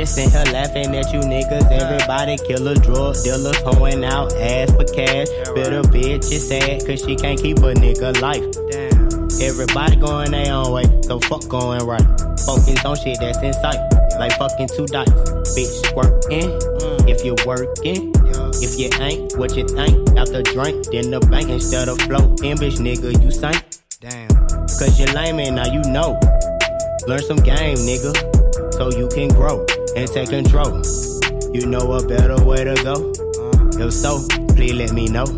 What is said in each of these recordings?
just in here laughing at you niggas. Everybody killers, drug dealers, hoeing out ass for cash. Bitter bitch is sad cause she can't keep a nigga life. Everybody going their own way, so fuck going right. Focus on shit that's in sight, like fucking two dice. Bitch squirtin', if you working. If you ain't, what you think? After drink, then the bank instead of floating. Bitch nigga, you sank. Damn. Cause you lame and now you know. Learn some game, nigga, so you can grow and take control. You know a better way to go? If so, please let me know.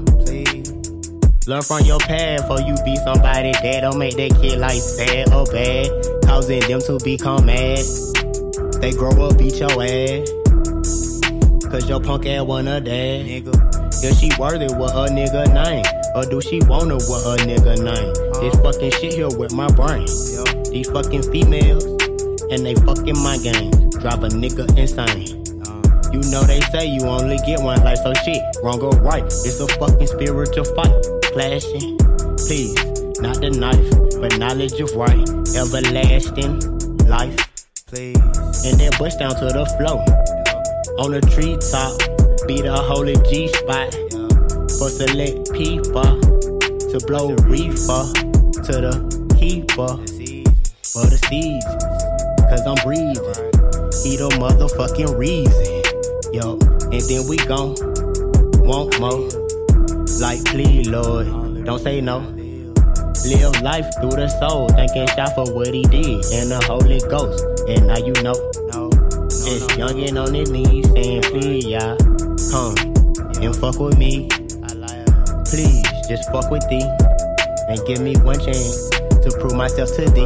Learn from your past before you be somebody that don't make that kid life sad or bad, causing them to become mad. They grow up, beat your ass, cause your punk ass wanna dad. Nigga, if she worthy with her nigga name, or do she wanna with her nigga name? This fucking shit here with my brain. These fucking females, and they fucking my game, drive a nigga insane. You know they say you only get one life, so shit, wrong or right, it's a fucking spiritual fight. Clashing, please, not the knife, but knowledge of right, everlasting life, please. And then bust down to the floor, on the treetop, be the holy G spot, for select people, to blow reefer, to the keeper, for the seasons, cause I'm breathing, he the motherfucking reason, yo, and then we gon' want more. Like, please, Lord, don't say no. Live life through the soul, thanking God for what he did, and the Holy Ghost. And now you know, just youngin' on his knees, saying, please, y'all, come and fuck with me. Please, just fuck with thee, and give me one chance to prove myself to thee.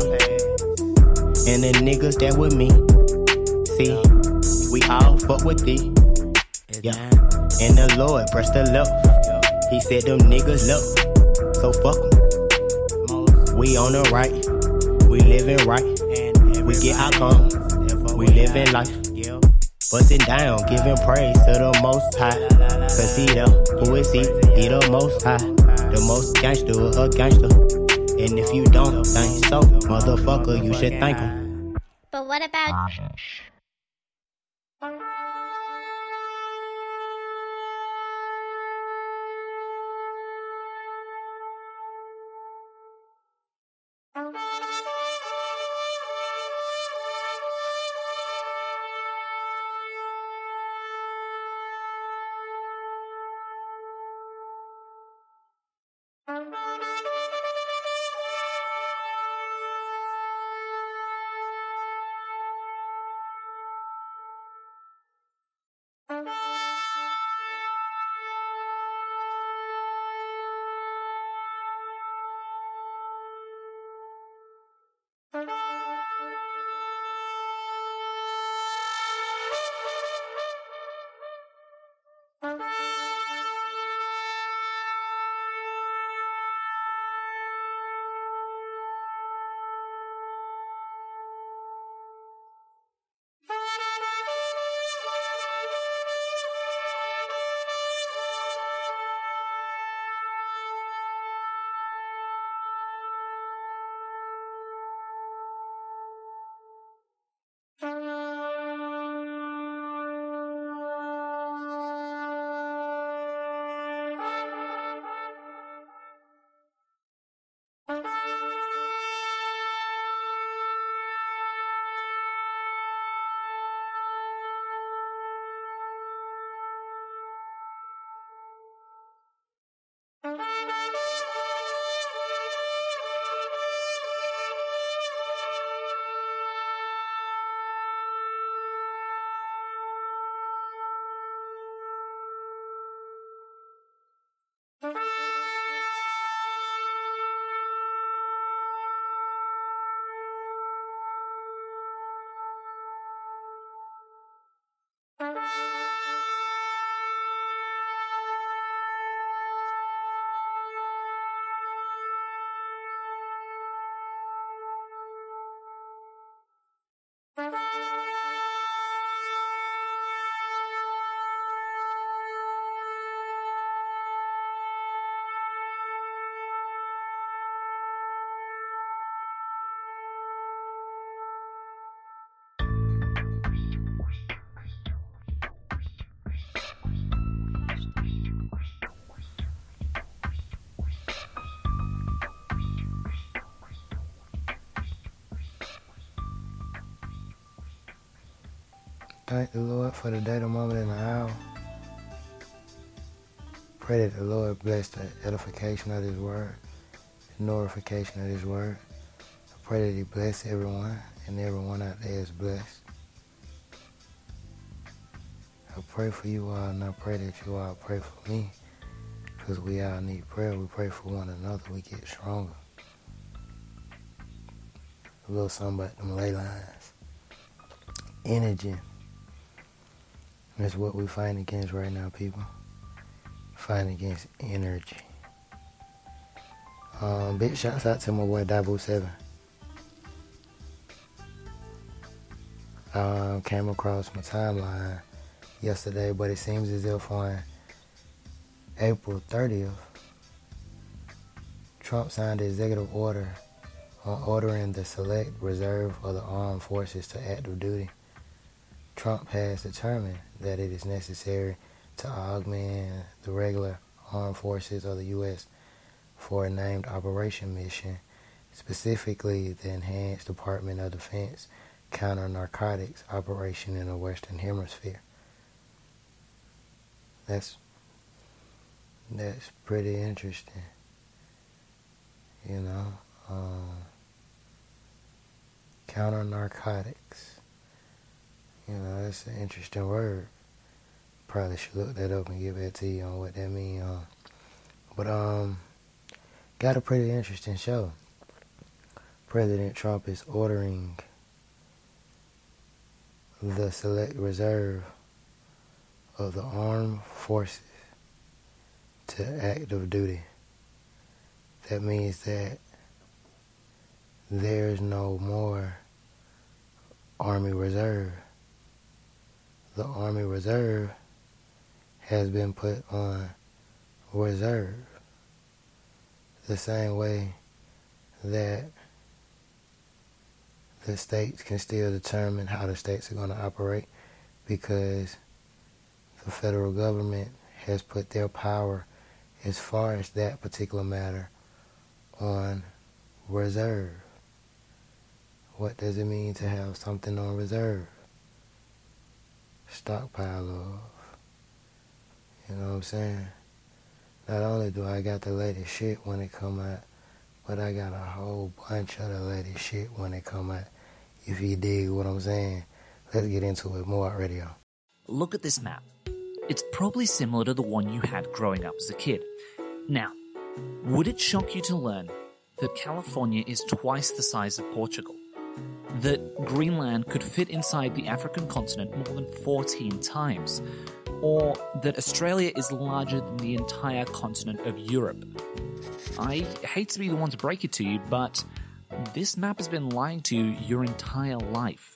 And the niggas that with me, see, we all fuck with thee. Yeah, and the Lord pressed the left. He said them niggas low, so fuck 'em. We on the right, we living right. We get outcomes, we living life. Bustin' down, giving praise to the Most High. Cause he the, who is he? He the Most High. The most gangster of a gangster. And if you don't think so, motherfucker, you should thank him. But what about... thank the Lord for the day, the moment, and the hour. Pray that the Lord bless the edification of His word, the notification of His word. I pray that He bless everyone, and everyone out there is blessed. I pray for you all, and I pray that you all pray for me, because we all need prayer. We pray for one another. We get stronger. A little something about them ley lines. Energy. That's what we fight against right now, people. Fighting against energy. Big shouts out to my boy Dabu7. Came across my timeline yesterday, but it seems as if on April 30th, Trump signed an executive order on ordering the Select Reserve of the Armed Forces to active duty. Trump has determined that it is necessary to augment the regular armed forces of the U.S. for a named operation mission, specifically the Enhanced Department of Defense Counter-Narcotics Operation in the Western Hemisphere. That's pretty interesting, you know. Counter-narcotics. You know, that's an interesting word. Probably should look that up and get back to you on what that means. But got a pretty interesting show. President Trump is ordering the Select Reserve of the Armed Forces to active duty. That means that there's no more Army Reserve. The Army Reserve has been put on reserve. The same way that the states can still determine how the states are going to operate, because the federal government has put their power as far as that particular matter on reserve. What does it mean to have something on reserve? Stockpile of. You know what I'm saying? Not only do I got the latest shit when it come out, but I got a whole bunch of the latest shit when it come out. If you dig what I'm saying. Let's get into it. More Radio. Look at this map. It's probably similar to the one you had growing up as a kid. Now, would it shock you to learn that California is twice the size of Portugal? That Greenland could fit inside the African continent more than 14 times? Or that Australia is larger than the entire continent of Europe? I hate to be the one to break it to you, but this map has been lying to you your entire life.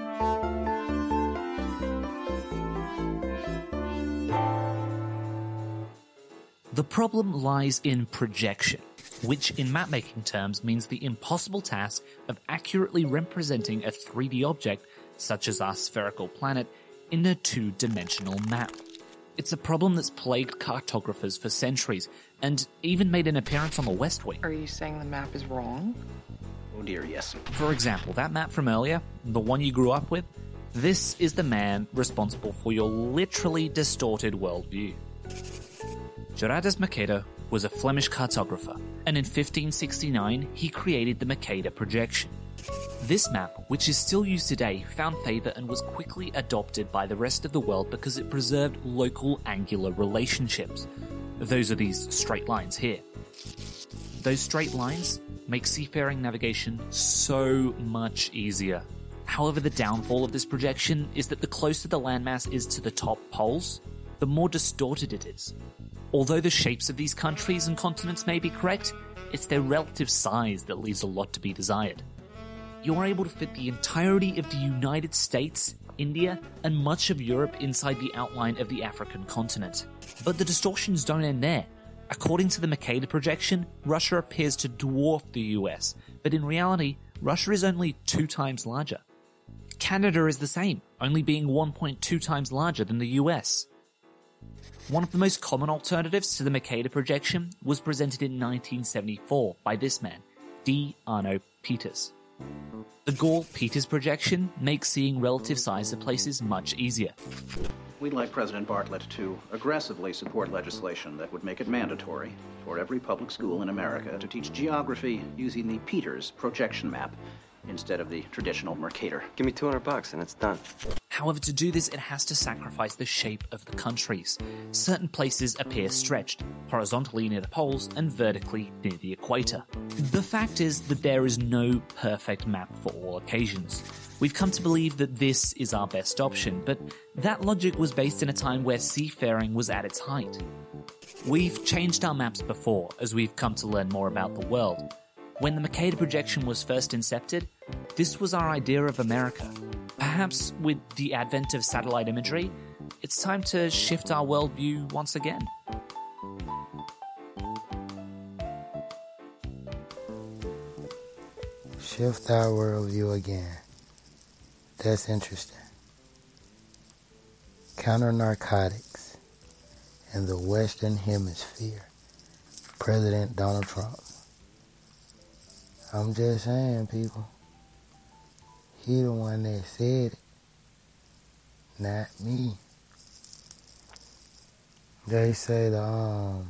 The problem lies in projection, which in mapmaking terms means the impossible task of accurately representing a 3D object, such as our spherical planet, in a two-dimensional map. It's a problem that's plagued cartographers for centuries, and even made an appearance on the West Wing. Are you saying the map is wrong? Oh dear, yes. For example, that map from earlier, the one you grew up with, this is the man responsible for your literally distorted worldview. Gerardus Mercator was a Flemish cartographer, and in 1569 he created the Mercator projection. This map, which is still used today, found favour and was quickly adopted by the rest of the world because it preserved local angular relationships. Those are these straight lines here. Those straight lines make seafaring navigation so much easier. However, the downfall of this projection is that the closer the landmass is to the top poles, the more distorted it is. Although the shapes of these countries and continents may be correct, it's their relative size that leaves a lot to be desired. You're able to fit the entirety of the United States, India, and much of Europe inside the outline of the African continent. But the distortions don't end there. According to the Mercator projection, Russia appears to dwarf the US, but in reality, Russia is only 2 times larger. Canada is the same, only being 1.2 times larger than the US. One of the most common alternatives to the Mercator projection was presented in 1974 by this man, D. Arno Peters. The Gall-Peters projection makes seeing relative size of places much easier. We'd like President Bartlett to aggressively support legislation that would make it mandatory for every public school in America to teach geography using the Peters projection map instead of the traditional Mercator. Give me $200 and it's done. However, to do this, it has to sacrifice the shape of the countries. Certain places appear stretched, horizontally near the poles and vertically near the equator. The fact is that there is no perfect map for all occasions. We've come to believe that this is our best option, but that logic was based in a time where seafaring was at its height. We've changed our maps before, as we've come to learn more about the world. When the Mercator projection was first incepted, this was our idea of America. Perhaps with the advent of satellite imagery, it's time to shift our worldview once again. Shift our worldview again. That's interesting. Counter narcotics in the Western Hemisphere. President Donald Trump. I'm just saying, people. He the one that said it, not me. They say the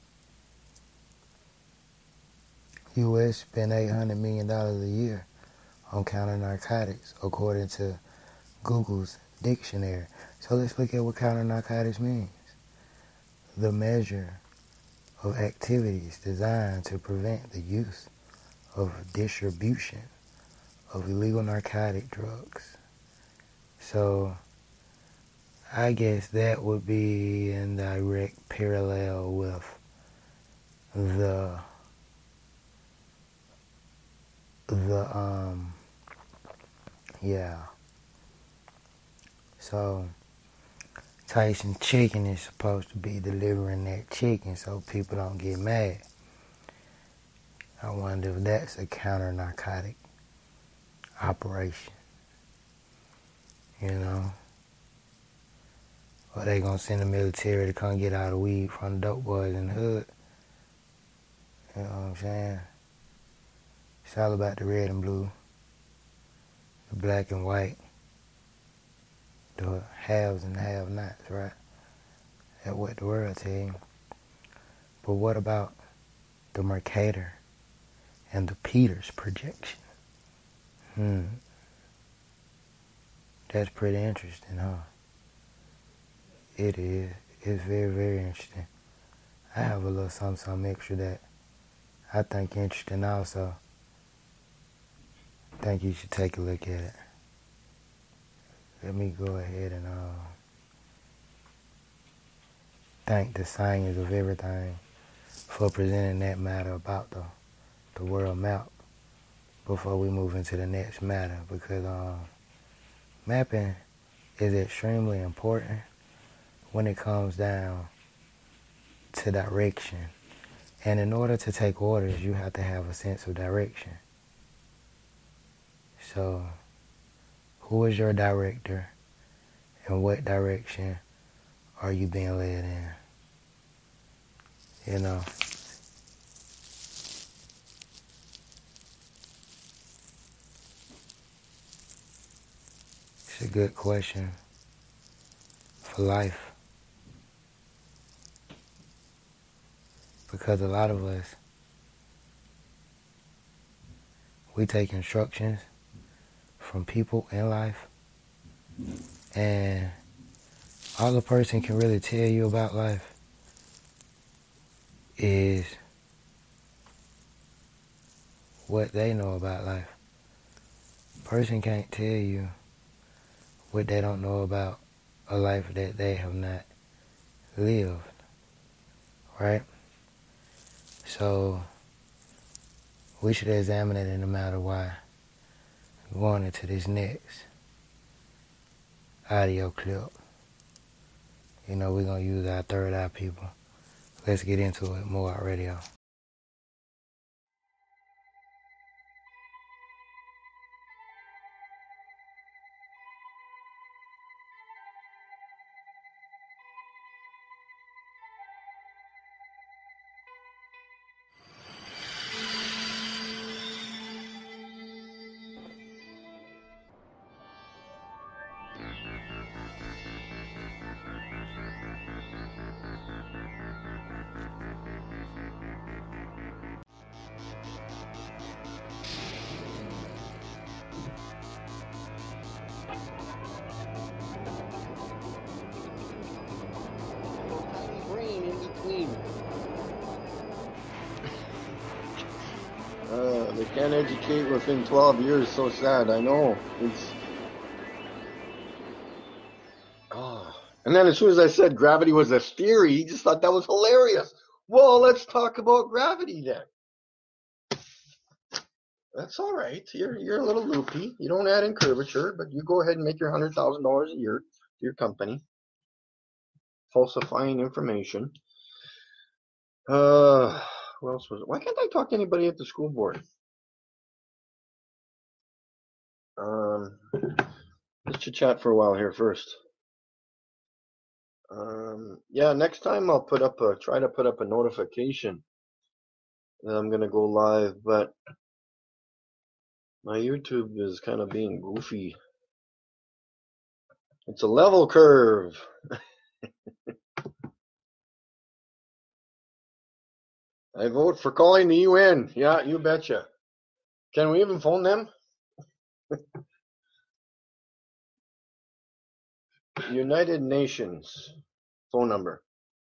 U.S. spend $800 million a year on counter narcotics, according to Google's dictionary. So let's look at what counter narcotics means. The measure of activities designed to prevent the use of distribution of illegal narcotic drugs. So I guess that would be in direct parallel with the So Tyson Chicken is supposed to be delivering that chicken so people don't get mad. I wonder if that's a counter-narcotic operation. You know? Or they gonna send the military to come get all the weed from the dope boys in the hood. You know what I'm saying? It's all about the red and blue, the black and white, the haves and the have-nots, right? That's what the world tell you. But what about the Mercator and the Peters projection? That's pretty interesting, huh? It is. It's very, very interesting. I have a little something extra that I think interesting also. I think you should take a look at it. Let me go ahead and thank the science of everything for presenting that matter about the world map before we move into the next matter, because mapping is extremely important when it comes down to direction. And in order to take orders, you have to have a sense of direction. So, who is your director, and what direction are you being led in? You know? It's a good question for life. Because a lot of us, we take instructions from people in life, and all a person can really tell you about life is what they know about life. A person can't tell you what they don't know about a life that they have not lived, right? So we should examine it in no matter why. Going into this next audio clip, you know, we're going to use our third eye people. Let's get into it more on radio. can't educate within 12 years. So sad. I know. It's. Oh. And then as soon as I said gravity was a theory, he just thought that was hilarious. Well, let's talk about gravity then. That's all right. You're a little loopy. You don't add in curvature, but you go ahead and make your $100,000 a year to your company, falsifying information. Who else was it? Why can't I talk to anybody at the school board? Let's chit-chat for a while here first. Yeah, next time I'll try to put up a notification that I'm gonna go live, but my YouTube is kind of being goofy. It's a level curve. I vote for calling the UN. Yeah, you betcha. Can we even phone them? United Nations phone number.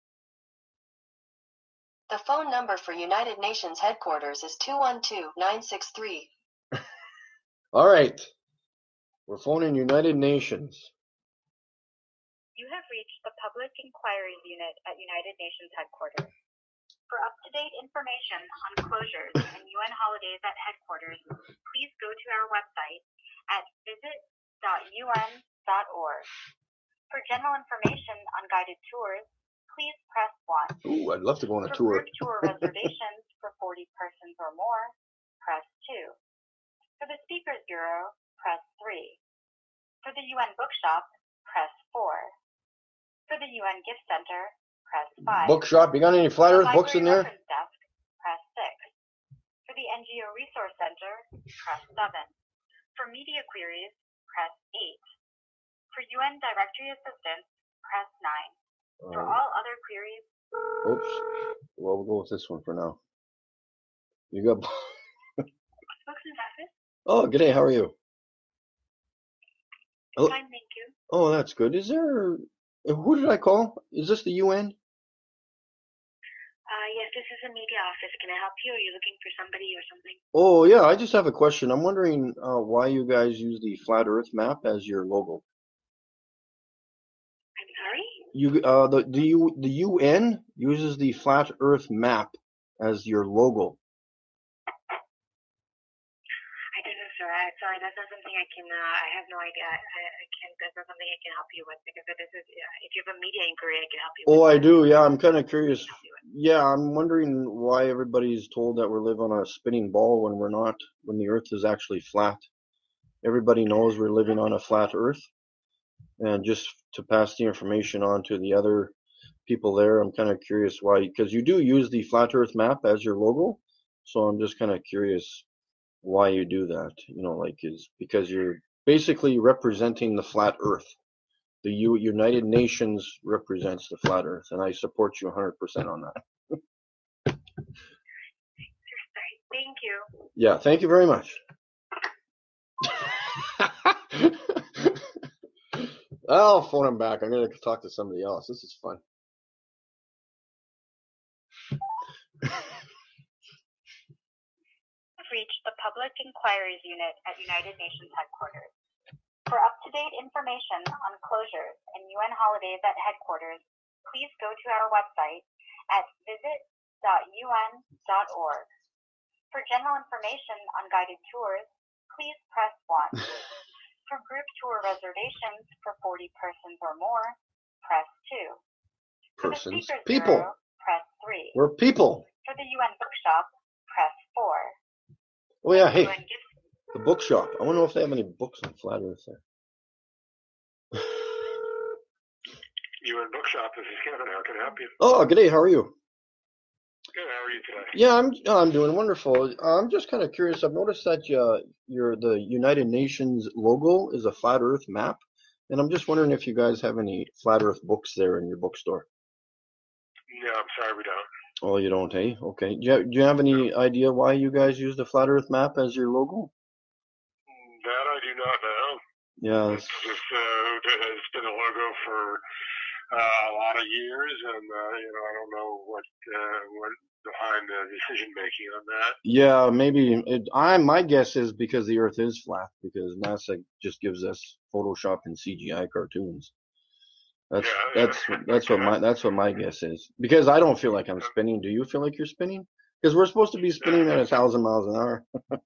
The phone number for United Nations headquarters is 212-963. All right. We're phoning United Nations. You have reached the Public Inquiries Unit at United Nations headquarters. For up-to-date information on closures and UN holidays at headquarters, please go to our website at visit.un.org. For general information on guided tours, please press 1. Ooh, I'd love to go on a For tour. group tour reservations for 40 persons or more, press 2. For the Speakers Bureau, press 3. For the UN Bookshop, press 4. For the UN Gift Center, press 5. Bookshop, you got any flat earth books in there? Reference Desk, press 6. For the NGO Resource Center, press 7. For media queries, press 8. For UN Directory Assistance, press 9. For all other queries... Oops. Well, we'll go with this one for now. You got... Spokesman's office? Oh, g'day, how are you? Oh, Fine, thank you. oh, that's good. Is there... Who did I call? Is this the UN? Yes, this is a media office. Can I help you? Are you looking for somebody or something? Oh, yeah, I just have a question. I'm wondering why you guys use the flat earth map as your logo. I'm sorry? The UN uses the flat earth map as your logo. I don't know, sir. Sorry, that's not something I can, I have no idea. I can't, that's not something I can help you with because this is, if you have a media inquiry, I can help you with. Oh, I do, yeah, I'm kind of curious. Yeah, I'm wondering why everybody's told that we live on a spinning ball when we're not, when the earth is actually flat. Everybody knows we're living on a flat earth. And just to pass the information on to the other people there, I'm kind of curious why, because you do use the flat earth map as your logo. So I'm just kind of curious why you do that, you know, like is because you're basically representing the flat earth. The United Nations represents the flat earth, and I support you 100% on that. Thank you. Yeah, thank you very much. I'll phone him back. I'm going to talk to somebody else. This is fun. Reached the Public Inquiries Unit at United Nations headquarters. For up-to-date information on closures and UN holidays at headquarters, please go to our website at visit.un.org. For general information on guided tours, please press 1. For group tour reservations for 40 persons or more, press 2. For the Persons. Speakers People. Bureau, press 3. We're people. For the UN Bookshop, press 4. Oh, yeah, hey, UN Gift the bookshop. I wonder if they have any books on flat earth there. UN Bookshop, this is Kevin. How can I help you? Oh, good day. How are you? Good. How are you today? Yeah, I'm doing wonderful. I'm just kind of curious. I've noticed that the United Nations logo is a flat Earth map, and I'm just wondering if you guys have any flat Earth books there in your bookstore. No, I'm sorry, we don't. Oh, you don't, eh? Okay. Do you have any idea why you guys use the flat Earth map as your logo? That I do not know. Yeah. It's been a logo for a lot of years, and I don't know what behind the decision making on that. Yeah, maybe my guess is because the Earth is flat, because NASA just gives us Photoshop and CGI cartoons. That's what my guess is. Because I don't feel like I'm spinning. Do you feel like you're spinning? Because we're supposed to be spinning at 1,000 miles an hour. Well,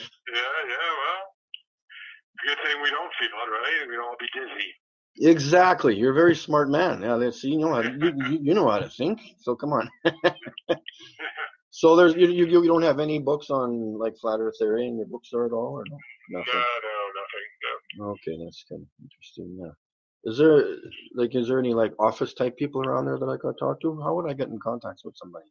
good thing we don't feel it, right? We'd all be dizzy. Exactly. You're a very smart man. Yeah, you know how you know how to think. So come on. So there's you don't have any books on like flat Earth theory in your bookstore at all, or no? Nothing. No, nothing. No. Okay, that's kind of interesting. Yeah. Is there any like office type people around there that I could talk to? How would I get in contact with somebody?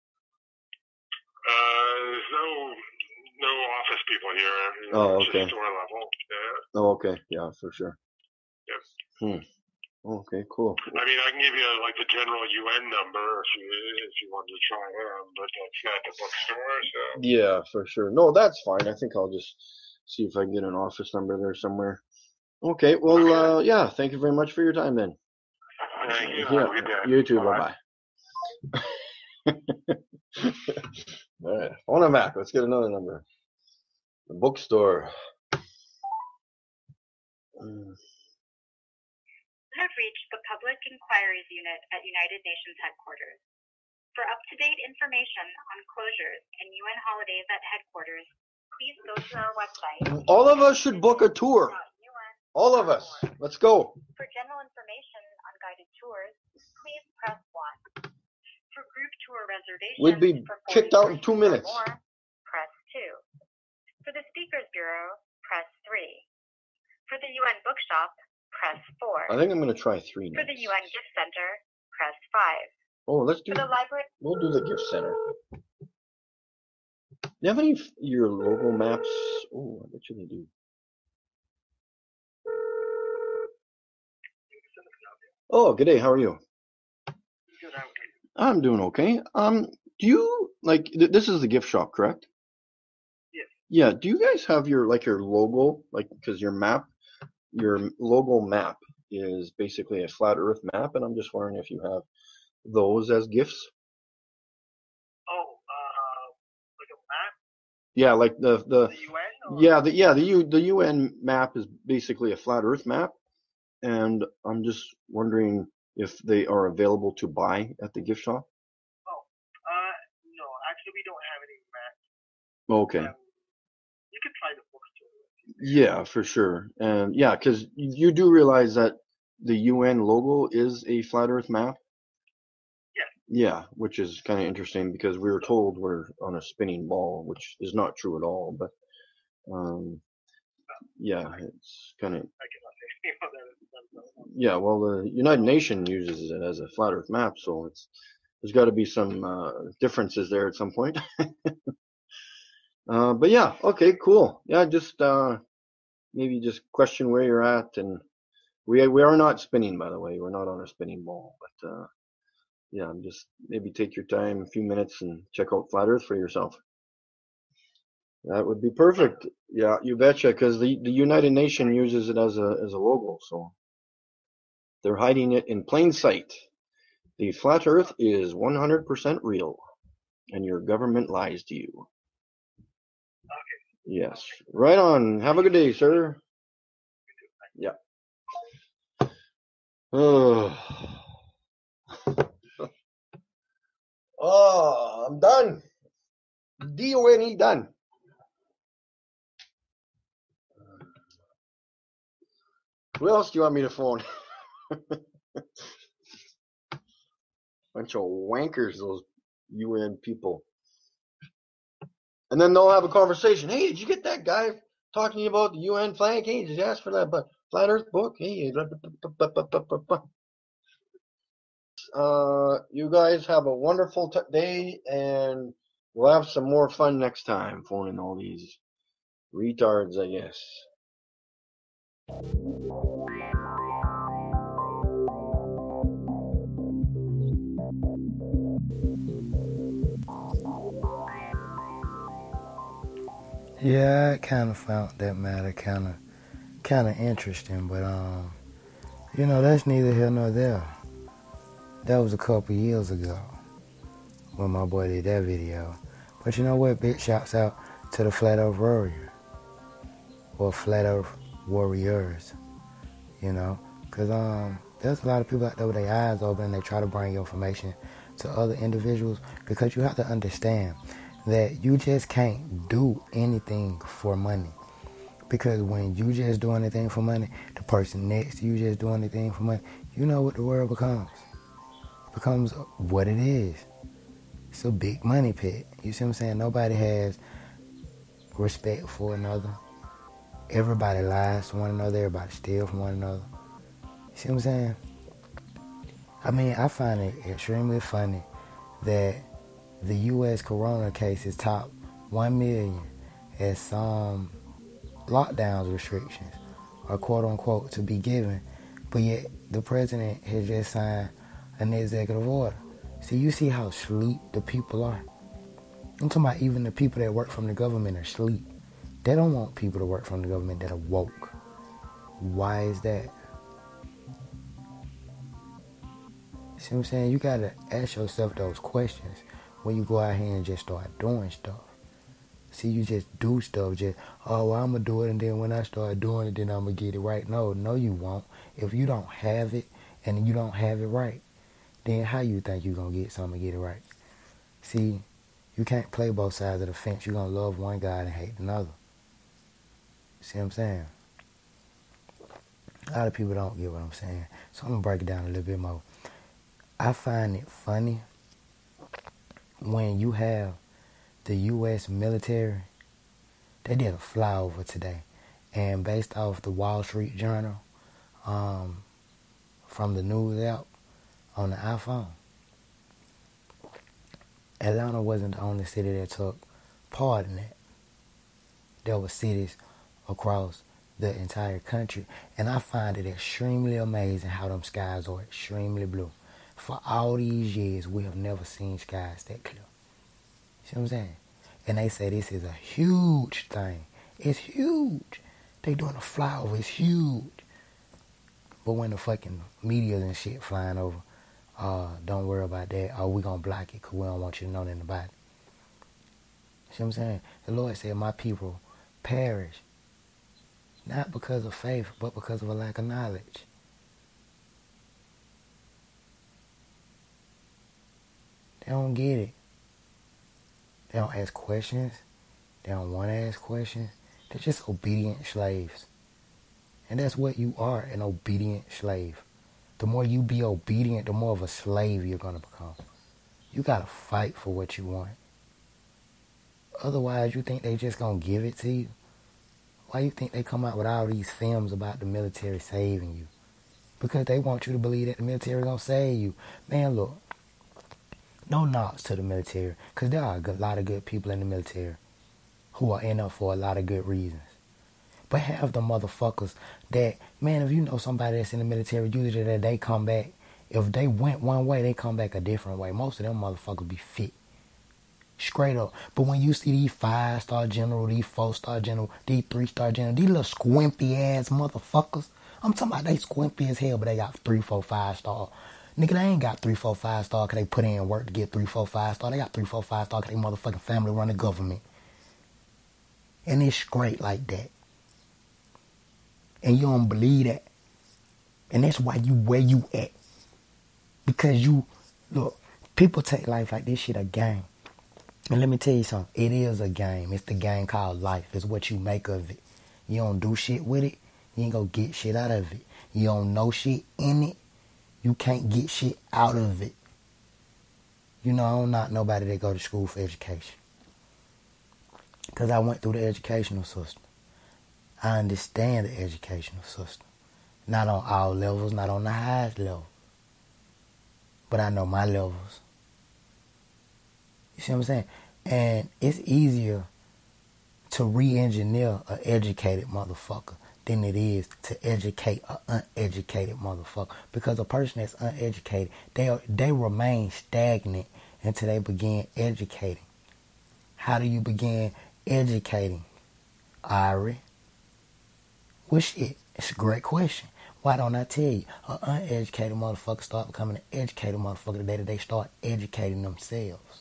There's no office people here. Oh, okay. Just store level. Yeah. Oh, okay. Yeah, for sure. Yes. Okay, cool. I mean, I can give you like the general UN number if you wanted to try them, but that's not the bookstore. So. Yeah, for sure. No, that's fine. I think I'll just see if I can get an office number there somewhere. Okay. Well, yeah. Thank you very much for your time, then. Thank you. Yeah. You too. Bye-bye. Bye. All right. On and back. Let's get another number. The bookstore. Have reached the Public Inquiries Unit at United Nations Headquarters. For up-to-date information on closures and UN holidays at headquarters, please go to our website. All of us should book a tour. All of us. Let's go. For general information on guided tours, please press 1. For group tour reservations, We'd be kicked out in 2 minutes. More, press 2. For the Speakers Bureau, press 3. For the UN Bookshop, press 4. I think I'm going to try 3 For next. the UN Gift Center, press 5. Oh, let's do. For the library, We'll do the gift center. Do you have any your logo maps? Oh, I bet you they do. Oh, good day. How are you? I'm doing okay. Do you like this is the gift shop, correct? Yes. Yeah. Do you guys have your logo, because your logo map is basically a flat Earth map, and I'm just wondering if you have those as gifts. Oh, like a map? Yeah, like the UN? The UN map is basically a flat Earth map, and I'm just wondering if they are available to buy at the gift shop. Oh, no, actually we don't have any maps. Okay. You could try the bookstore. Yeah, for sure. And yeah, because you do realize that the UN logo is a flat Earth map. Yeah, which is kind of interesting because we were told we're on a spinning ball, which is not true at all. But yeah, it's kind of. Yeah, well, the United Nations uses it as a flat Earth map, so there's got to be some differences there at some point. But yeah, okay, cool. Yeah, just maybe just question where you're at, and we are not spinning, by the way. We're not on a spinning ball, but yeah, just maybe take your time, a few minutes, and check out Flat Earth for yourself. That would be perfect. Yeah, you betcha, because the United Nations uses it as a logo, so they're hiding it in plain sight. The flat Earth is 100% real, and your government lies to you. Okay. Yes. Right on. Have a good day, sir. Yeah. Oh, I'm done. DONE done. Who else do you want me to phone? Bunch of wankers, those UN people. And then they'll have a conversation. Hey, did you get that guy talking to you about the UN flag? Hey, did you ask for that Flat Earth book? Hey, you guys have a wonderful day, and we'll have some more fun next time phoning all these retards, I guess. Yeah, I kind of found that matter kind of interesting, but that's neither here nor there. That was a couple years ago when my boy did that video. But you know what? Big shouts out to the Flat Earth Warrior. Or Flat Earth Warriors. You know? Because there's a lot of people out there with their eyes open and they try to bring information to other individuals. Because you have to understand that you just can't do anything for money. Because when you just do anything for money, the person next to you just do anything for money, you know what the world becomes. It becomes what it is. It's a big money pit. You see what I'm saying? Nobody has respect for another. Everybody lies to one another. Everybody steals from one another. You see what I'm saying? I mean, I find it extremely funny that the U.S. corona cases top 1 million as some lockdowns restrictions are quote unquote to be given, but yet the president has just signed an executive order. See, you see how sleep the people are. I'm talking about even the people that work from the government are asleep. They don't want people to work from the government that are woke. Why is that? See what I'm saying? You gotta ask yourself those questions when you go out here and just start doing stuff. See, you just do stuff, I'm going to do it, and then when I start doing it, then I'm going to get it right. No, you won't. If you don't have it, and you don't have it right, then how you think you're going to get something to get it right? See, you can't play both sides of the fence. You're going to love one guy and hate another. See what I'm saying? A lot of people don't get what I'm saying. So I'm going to break it down a little bit more. I find it funny when you have the U.S. military. They did a flyover today, and based off the Wall Street Journal, from the news app on the iPhone, Atlanta wasn't the only city that took part in it. There were cities across the entire country, and I find it extremely amazing how them skies are extremely blue. For all these years, we have never seen skies that clear. See what I'm saying? And they say this is a huge thing. It's huge. They doing a flyover. It's huge. But when the fucking media and shit flying over, don't worry about that. We gonna block it because we don't want you to know nothing about it. See what I'm saying? The Lord said, my people perish. Not because of faith, but because of a lack of knowledge. They don't get it. They don't ask questions. They don't want to ask questions. They're just obedient slaves. And that's what you are, an obedient slave. The more you be obedient, the more of a slave you're going to become. You got to fight for what you want. Otherwise, you think they just going to give it to you? Why you think they come out with all these films about the military saving you? Because they want you to believe that the military going to save you. Man, look. No knocks to the military, because there are a lot of good people in the military who are in there for a lot of good reasons. But have the motherfuckers that, man, if you know somebody that's in the military, usually that they come back, if they went one way, they come back a different way. Most of them motherfuckers be fit. Straight up. But when you see these 5-star general, these 4-star general, these 3-star general, these little squimpy ass motherfuckers, I'm talking about they squimpy as hell, but they got 3, 4, 5-star. Nigga, they ain't got 3, 4, 5-star because they put in work to get 3, 4, 5-star. They got 3, 4, 5-star because they motherfucking family run the government. And it's straight like that. And you don't believe that. And that's why you where you at. Because you, look, people take life like this shit a game. And let me tell you something. It is a game. It's the game called life. It's what you make of it. You don't do shit with it, you ain't gonna get shit out of it. You don't know shit in it, you can't get shit out of it. You know, I don't knock nobody that go to school for education. Because I went through the educational system. I understand the educational system. Not on all levels, not on the highest level. But I know my levels. You see what I'm saying? And it's easier to re-engineer an educated motherfucker than it is to educate an uneducated motherfucker. Because a person that's uneducated, they remain stagnant until they begin educating. How do you begin educating, Ari? Well, shit, it's a great question. Why don't I tell you? An uneducated motherfucker start becoming an educated motherfucker the day that they start educating themselves.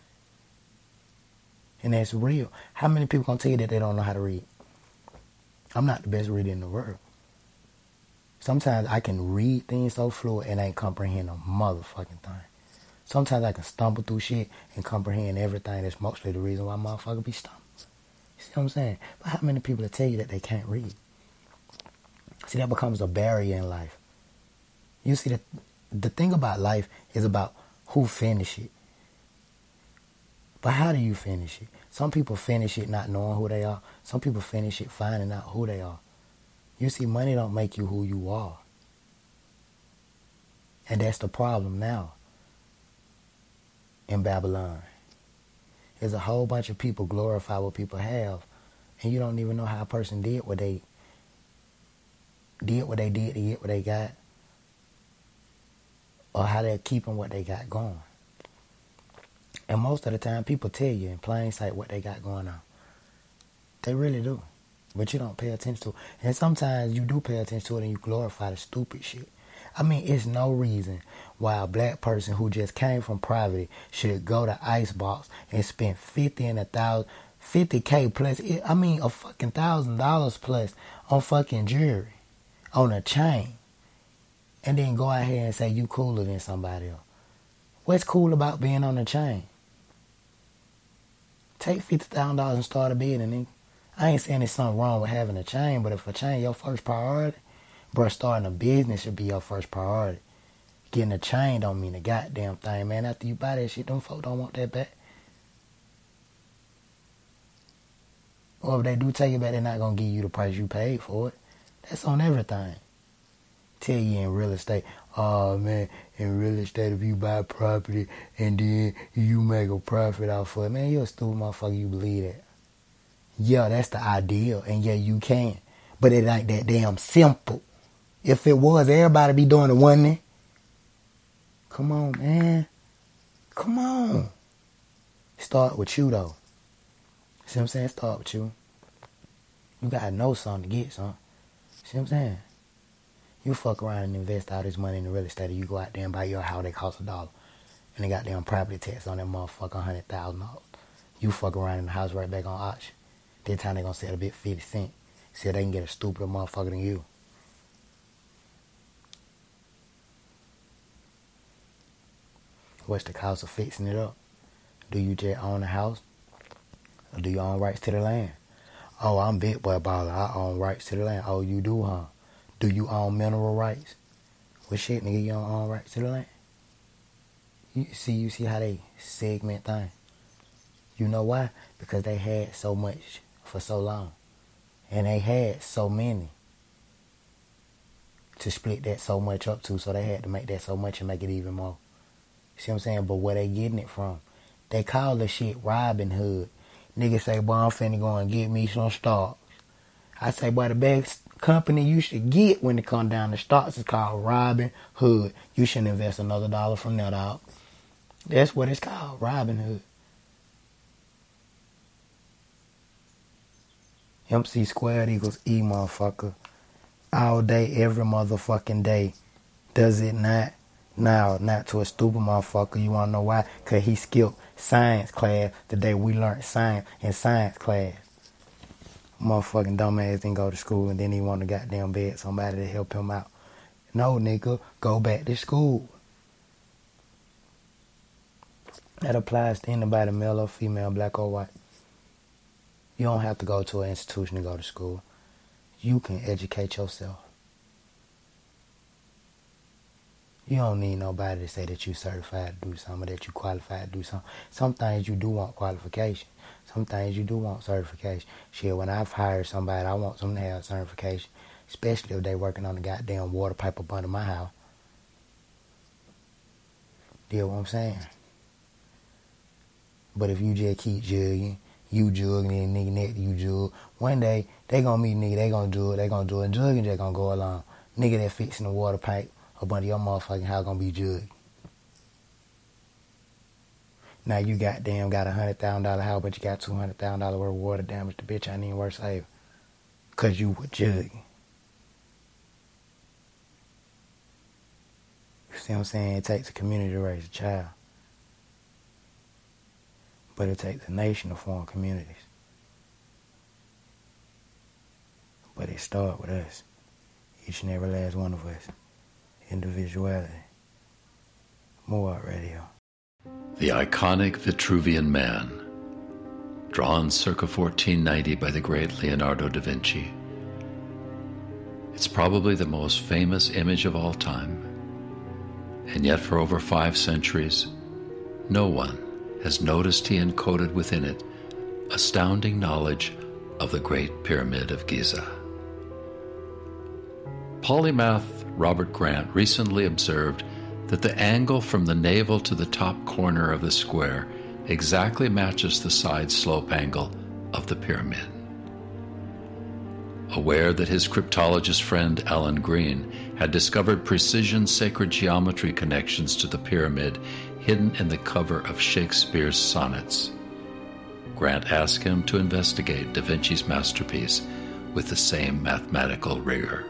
And that's real. How many people gonna tell you that they don't know how to read? I'm not the best reader in the world. Sometimes I can read things so fluid and ain't comprehend a motherfucking thing. Sometimes I can stumble through shit and comprehend everything. That's mostly the reason why motherfuckers be stumbling. See what I'm saying? But how many people tell you that they can't read? See, that becomes a barrier in life. You see, the thing about life is about who finish it. But how do you finish it? Some people finish it not knowing who they are. Some people finish it finding out who they are. You see, money don't make you who you are. And that's the problem now in Babylon. There's a whole bunch of people glorify what people have, and you don't even know how a person did what they did to get what they got, or how they're keeping what they got going. And most of the time, people tell you in plain sight what they got going on. They really do. But you don't pay attention to it. And sometimes you do pay attention to it and you glorify the stupid shit. I mean, it's no reason why a black person who just came from poverty should go to Icebox and spend $50K plus, I mean, a fucking $1,000 plus on fucking jewelry, on a chain, and then go out here and say you cooler than somebody else. What's cool about being on a chain? Take $50,000 and start a business, nigga. I ain't saying there's something wrong with having a chain, but if a chain your first priority, bro, starting a business should be your first priority. Getting a chain don't mean a goddamn thing, man. After you buy that shit, them folk don't want that back. Or if they do take it back, they're not going to give you the price you paid for it. That's on everything. Tell you in real estate, oh man, in real estate, if you buy property and then you make a profit off of it, man, you're a stupid motherfucker, you believe that. Yeah, that's the ideal, and yeah, you can. But it ain't that damn simple. If it was, everybody be doing it, wouldn't it? Come on, man. Come on. Start with you, though. See what I'm saying? Start with you. You gotta know something to get something. See what I'm saying? You fuck around and invest all this money in the real estate, and you go out there and buy your house that costs $1. And they got damn property tax on that motherfucker, $100,000. You fuck around in the house right back on auction. This time they gonna sell a bit 50 cents. See if they can get a stupider motherfucker than you. What's the cost of fixing it up? Do you just own the house? Or do you own rights to the land? Oh, I'm Big Boy Baller. I own rights to the land. Oh, you do, huh? Do you own mineral rights? Well, shit, nigga, you don't own rights to the land. You see how they segment things? You know why? Because they had so much for so long. And they had so many to split that so much up to, so they had to make that so much and make it even more. See what I'm saying? But where they getting it from? They call the shit Robin Hood. Niggas say, boy, I'm finna go and get me some stocks. I say, boy, the best company you should get when it come down to stocks is called Robin Hood. You shouldn't invest another $1 from that out. That's what it's called, Robin Hood. MC squared equals E, motherfucker. All day, every motherfucking day. Does it not? No, not to a stupid motherfucker. You want to know why? Because he skipped science class the day we learned science in science class. Motherfucking dumbass didn't go to school and then he want to goddamn beg somebody to help him out. No, nigga, go back to school. That applies to anybody, male or female, black or white. You don't have to go to an institution to go to school. You can educate yourself. You don't need nobody to say that you certified to do something or that you qualified to do something. Some things you do want qualification. Some things you do want certification. Shit, when I've hired somebody, I want them to have certification. Especially if they working on the goddamn water pipe up under my house. You know what I'm saying? But if you just keep jugging, you jug, and then nigga next to you jug, one day, they gonna meet nigga, they gonna do it, and jugging just gonna go along. Nigga that fixing the water pipe up under your motherfucking house gonna be jugged. Now you goddamn got $100,000 house, but you got $200,000 worth of water damage. The bitch ain't even worth saving. Cause you were jugging. See what I'm saying? It takes a community to raise a child. But it takes a nation to form communities. But it starts with us. Each and every last one of us. Individuality. Moab Radio. The iconic Vitruvian Man, drawn circa 1490 by the great Leonardo da Vinci. It's probably the most famous image of all time. And yet for over 5 centuries, no one has noticed he encoded within it astounding knowledge of the Great Pyramid of Giza. Polymath Robert Grant recently observed that the angle from the navel to the top corner of the square exactly matches the side slope angle of the pyramid. Aware that his cryptologist friend Alan Green had discovered precision sacred geometry connections to the pyramid hidden in the cover of Shakespeare's sonnets, Grant asked him to investigate Da Vinci's masterpiece with the same mathematical rigor.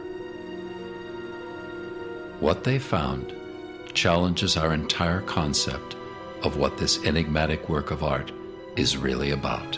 What they found challenges our entire concept of what this enigmatic work of art is really about.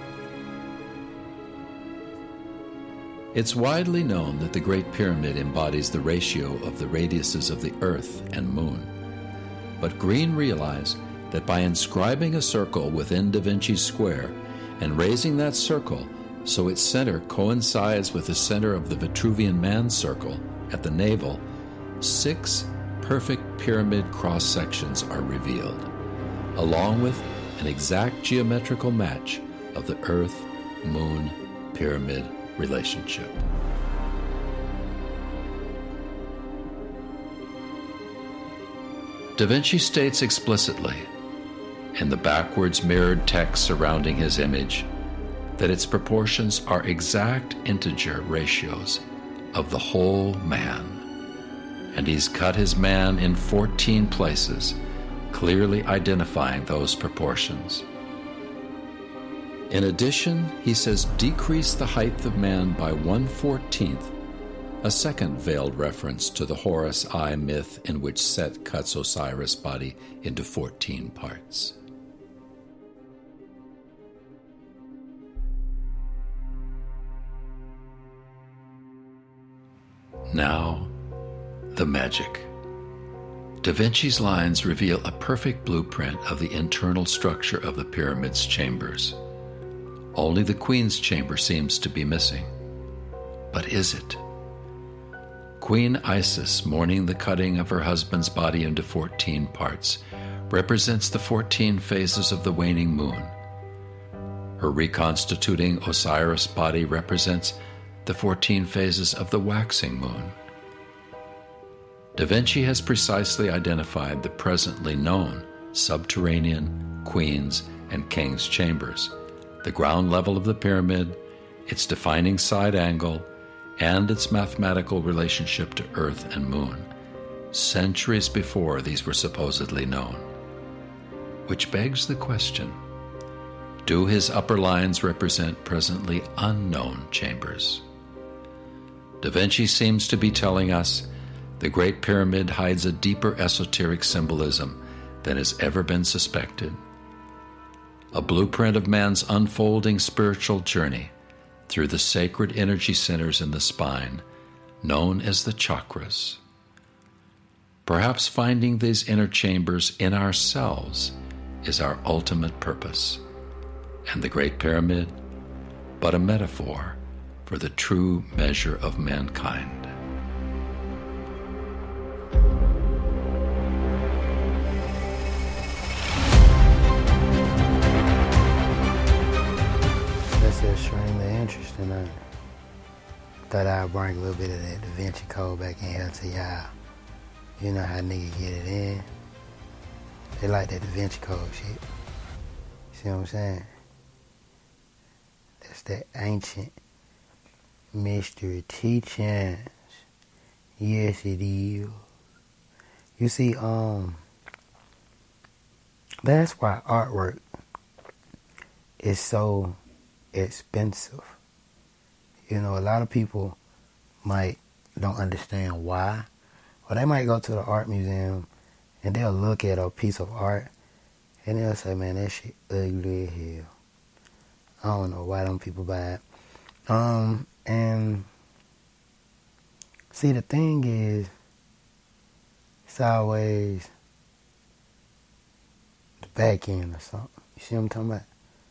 It's widely known that the Great Pyramid embodies the ratio of the radiuses of the Earth and Moon. But Green realized that by inscribing a circle within Da Vinci's square and raising that circle so its center coincides with the center of the Vitruvian Man circle at the navel, 6 perfect pyramid cross-sections are revealed, along with an exact geometrical match of the Earth-Moon pyramid relationship. Da Vinci states explicitly, in the backwards mirrored text surrounding his image, that its proportions are exact integer ratios of the whole man, and he's cut his man in 14 places, clearly identifying those proportions. In addition, he says decrease the height of man by 1/14, a second veiled reference to the Horus Eye myth in which Set cuts Osiris' body into 14 parts. Now, the magic. Da Vinci's lines reveal a perfect blueprint of the internal structure of the pyramid's chambers. Only the Queen's chamber seems to be missing. But is it? Queen Isis, mourning the cutting of her husband's body into 14 parts, represents the 14 phases of the waning moon. Her reconstituting Osiris' body represents the 14 phases of the waxing moon. Da Vinci has precisely identified the presently known subterranean, Queen's, and King's chambers, the ground level of the pyramid, its defining side angle, and its mathematical relationship to Earth and Moon, centuries before these were supposedly known. Which begs the question, do his upper lines represent presently unknown chambers? Da Vinci seems to be telling us the Great Pyramid hides a deeper esoteric symbolism than has ever been suspected. A blueprint of man's unfolding spiritual journey through the sacred energy centers in the spine, known as the chakras. Perhaps finding these inner chambers in ourselves is our ultimate purpose, and the Great Pyramid, but a metaphor for the true measure of mankind. That's extremely interesting. I thought I'd bring a little bit of that Da Vinci Code back in here to y'all. You know how niggas get it in. They like that Da Vinci Code shit. See what I'm saying? That's that ancient mystery teachings. Yes, it is. You see, that's why artwork is so expensive. You know, a lot of people don't understand why, Or they might go to the art museum and they'll look at a piece of art and they'll say, man, that shit ugly as hell. I don't know why them people buy it. And see, the thing is, it's always the back end or something. You see what I'm talking about?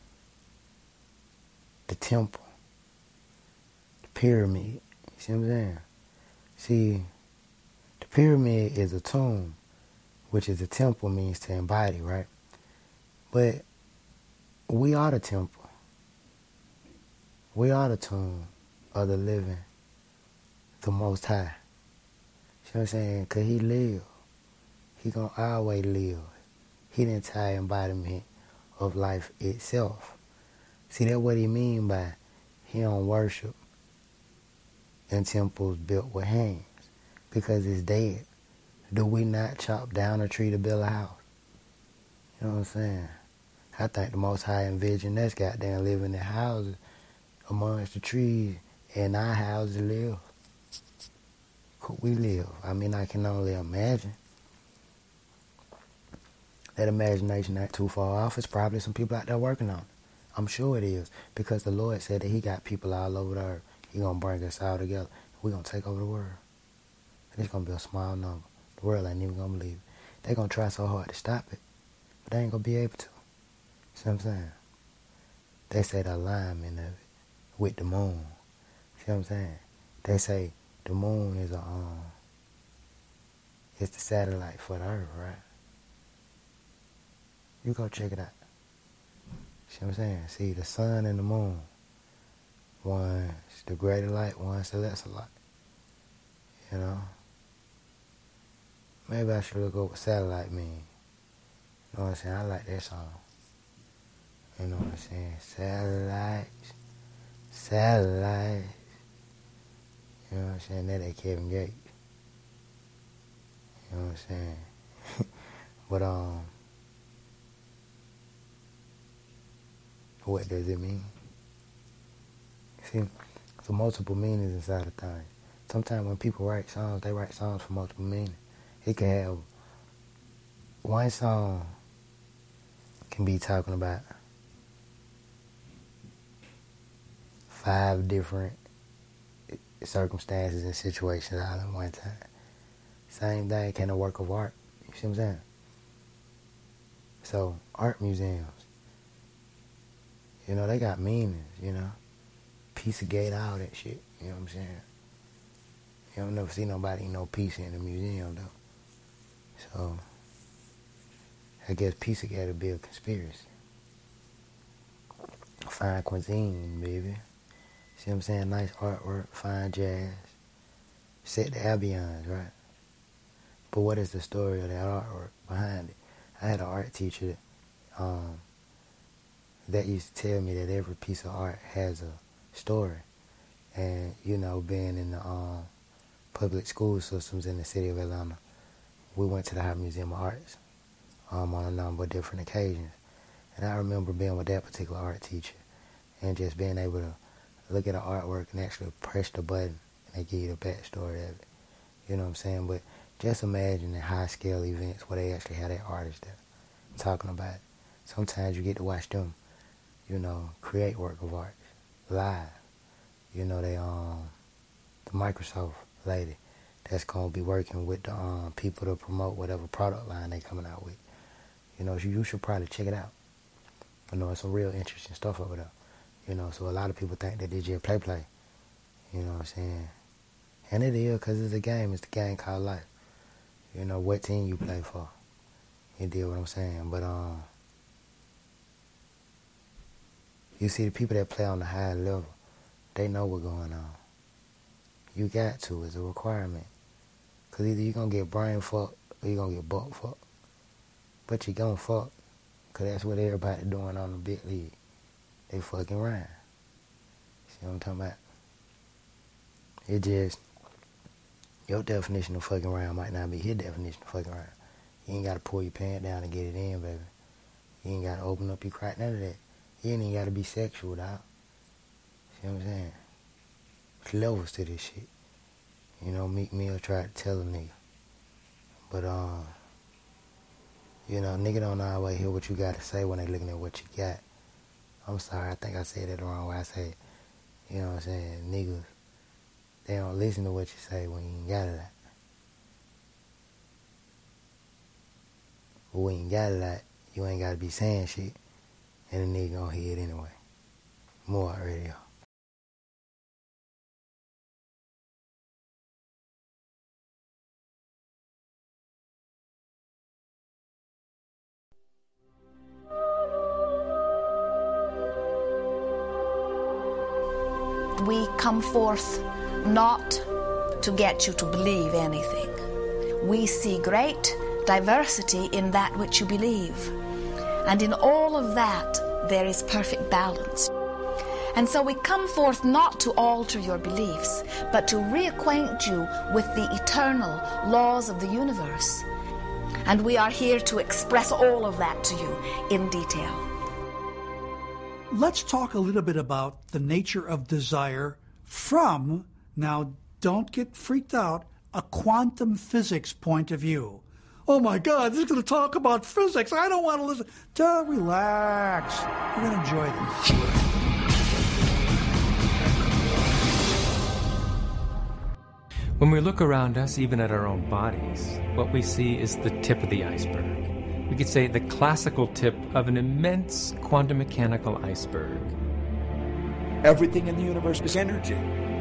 The temple, the pyramid. You see what I'm saying? See, the pyramid is a tomb, which is a temple means to embody, right? But we are the temple. We are the tomb of the living, the Most High. See what I'm saying? Because he lived. He gonna always live. He the entire embodiment of life itself. See, that's what he mean by he don't worship in temples built with hands because it's dead. Do we not chop down a tree to build a house? You know what I'm saying? I think the Most High envisioned us goddamn living in houses amongst the trees, and our houses live. Could we live? I mean, I can only imagine. That imagination not too far off. It's probably some people out there working on it. I'm sure it is, because the Lord said that he got people all over the earth. He gonna bring us all together. We're gonna take over the world. And it's gonna be a small number. The world ain't even gonna believe it. They gonna try so hard to stop it, but they ain't gonna be able to. See what I'm saying? They say the alignment of it with the moon. See what I'm saying? They say the moon is it's the satellite for the earth, right? You go check it out. See what I'm saying? See, the sun and the moon. One's the greater light, one's the lesser light. You know? Maybe I should look up what satellite means. You know what I'm saying? I like that song. You know what I'm saying? Satellites. Satellites. You know what I'm saying? That ain't Kevin Gates. You know what I'm saying? But, what does it mean? See, there's multiple meanings inside of things. Sometimes when people write songs, they write songs for multiple meanings. It can have one song can be talking about 5 different circumstances and situations all at one time. Same thing can a work of art. You see what I'm saying? So, art museums, you know, they got meanings, you know. Pizzagate, all that shit, you know what I'm saying? You don't never see nobody eat no pizza in the museum, though. So, I guess Pizzagate would be a conspiracy. Fine cuisine, baby. See what I'm saying? Nice artwork, fine jazz. Set the ambiance, right? But what is the story of that artwork behind it? I had an art teacher that used to tell me that every piece of art has a story. And, you know, being in the public school systems in the city of Atlanta, we went to the High Museum of Arts on a number of different occasions. And I remember being with that particular art teacher and just being able to look at the artwork and actually press the button and they give you the backstory of it. You know what I'm saying? But just imagine the high-scale events where they actually have that artist there talking about it. Sometimes you get to watch them, you know, create work of art live. You know, they the Microsoft lady that's gonna be working with the people to promote whatever product line they coming out with. You know, you should probably check it out. You know, it's some real interesting stuff over there. You know, so a lot of people think that they just play. You know what I'm saying? And it is, because it's a game. It's the game called life. You know, what team you play for. You deal what I'm saying? But, you see the people that play on the high level, they know what's going on. You got to. It's a requirement. Because either you're going to get brain fucked or you're going to get butt fucked. But you're going to fuck. Because that's what everybody doing on the big league. They fucking rhyme. See what I'm talking about? It just, your definition of fucking rhyme might not be his definition of fucking rhyme. You ain't got to pull your pants down and get it in, baby. You ain't got to open up your crack, none of that. You ain't even got to be sexual, dog. See what I'm saying? There's levels to this shit. You know, Meek Mill tried to tell a nigga. But, you know, nigga don't always hear what you got to say when they looking at what you got. I'm sorry, I think I said it the wrong way. I said, you know what I'm saying, niggas, they don't listen to what you say when you ain't got it. But when you got it, you ain't got to be saying shit, and the nigga gonna hear it anyway. More radio. We come forth not to get you to believe anything. We see great diversity in that which you believe. And in all of that, there is perfect balance. And so we come forth not to alter your beliefs, but to reacquaint you with the eternal laws of the universe. And we are here to express all of that to you in detail. Let's talk a little bit about the nature of desire from, now don't get freaked out, a quantum physics point of view. Oh my God, this is going to talk about physics. I don't want to listen. Relax. You're going to enjoy this. When we look around us, even at our own bodies, what we see is the tip of the iceberg. We could say the classical tip of an immense quantum mechanical iceberg. Everything in the universe is energy.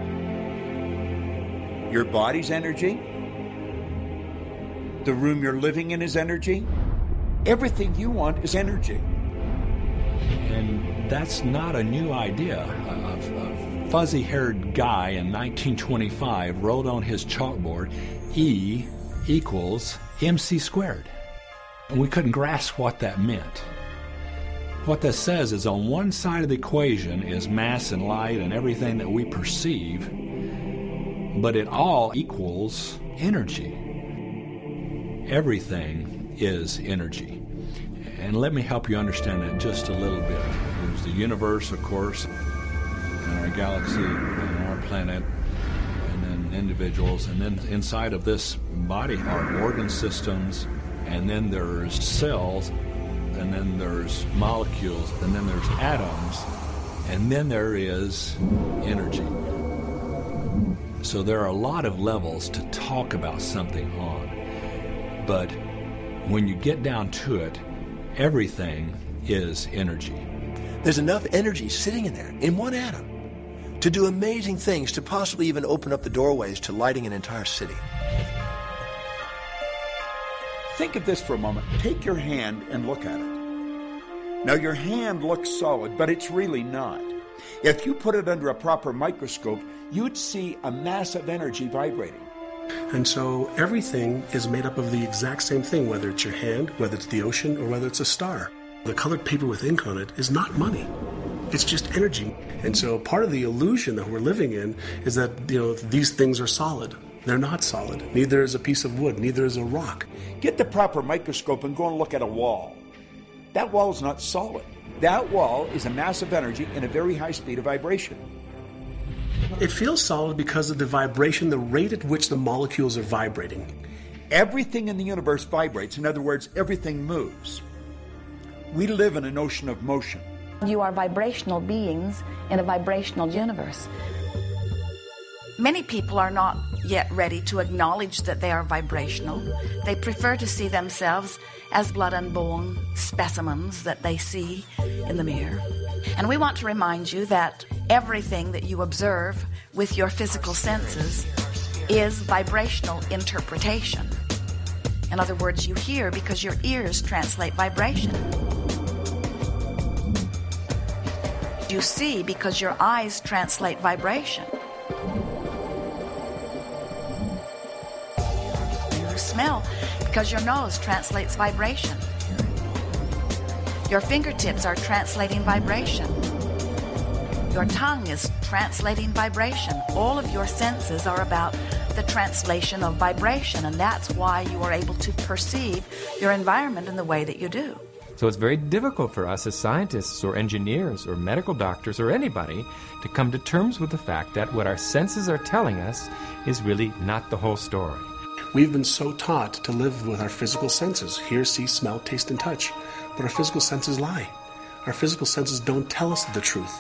Your body's energy. The room you're living in is energy. Everything you want is energy. And that's not a new idea. A fuzzy-haired guy in 1925 wrote on his chalkboard, E equals MC squared. And we couldn't grasp what that meant. What that says is on one side of the equation is mass and light and everything that we perceive, but it all equals energy. Everything is energy. And let me help you understand that just a little bit. There's the universe, of course, and our galaxy, and our planet, and then individuals, and then inside of this body are organ systems, and then there's cells, and then there's molecules, and then there's atoms, and then there is energy. So there are a lot of levels to talk about something on. But when you get down to it, everything is energy. There's enough energy sitting in there, in one atom, to do amazing things, to possibly even open up the doorways to lighting an entire city. Think of this for a moment. Take your hand and look at it. Now, your hand looks solid, but it's really not. If you put it under a proper microscope, you'd see a mass of energy vibrating. And so everything is made up of the exact same thing, whether it's your hand, whether it's the ocean, or whether it's a star. The colored paper with ink on it is not money. It's just energy. And so part of the illusion that we're living in is that, these things are solid. They're not solid. Neither is a piece of wood. Neither is a rock. Get the proper microscope and go and look at a wall. That wall is not solid. That wall is a mass of energy in a very high speed of vibration. It feels solid because of the vibration, the rate at which the molecules are vibrating. Everything in the universe vibrates. In other words, everything moves. We live in an ocean of motion. You are vibrational beings in a vibrational universe. Many people are not yet ready to acknowledge that they are vibrational. They prefer to see themselves as blood and bone specimens that they see in the mirror. And we want to remind you that everything that you observe with your physical senses is vibrational interpretation. In other words, you hear because your ears translate vibration. You see because your eyes translate vibration. You smell because your nose translates vibration. Your fingertips are translating vibration. Your tongue is translating vibration. All of your senses are about the translation of vibration, and that's why you are able to perceive your environment in the way that you do. So it's very difficult for us as scientists or engineers or medical doctors or anybody to come to terms with the fact that what our senses are telling us is really not the whole story. We've been so taught to live with our physical senses, hear, see, smell, taste, and touch. But our physical senses lie. Our physical senses don't tell us the truth.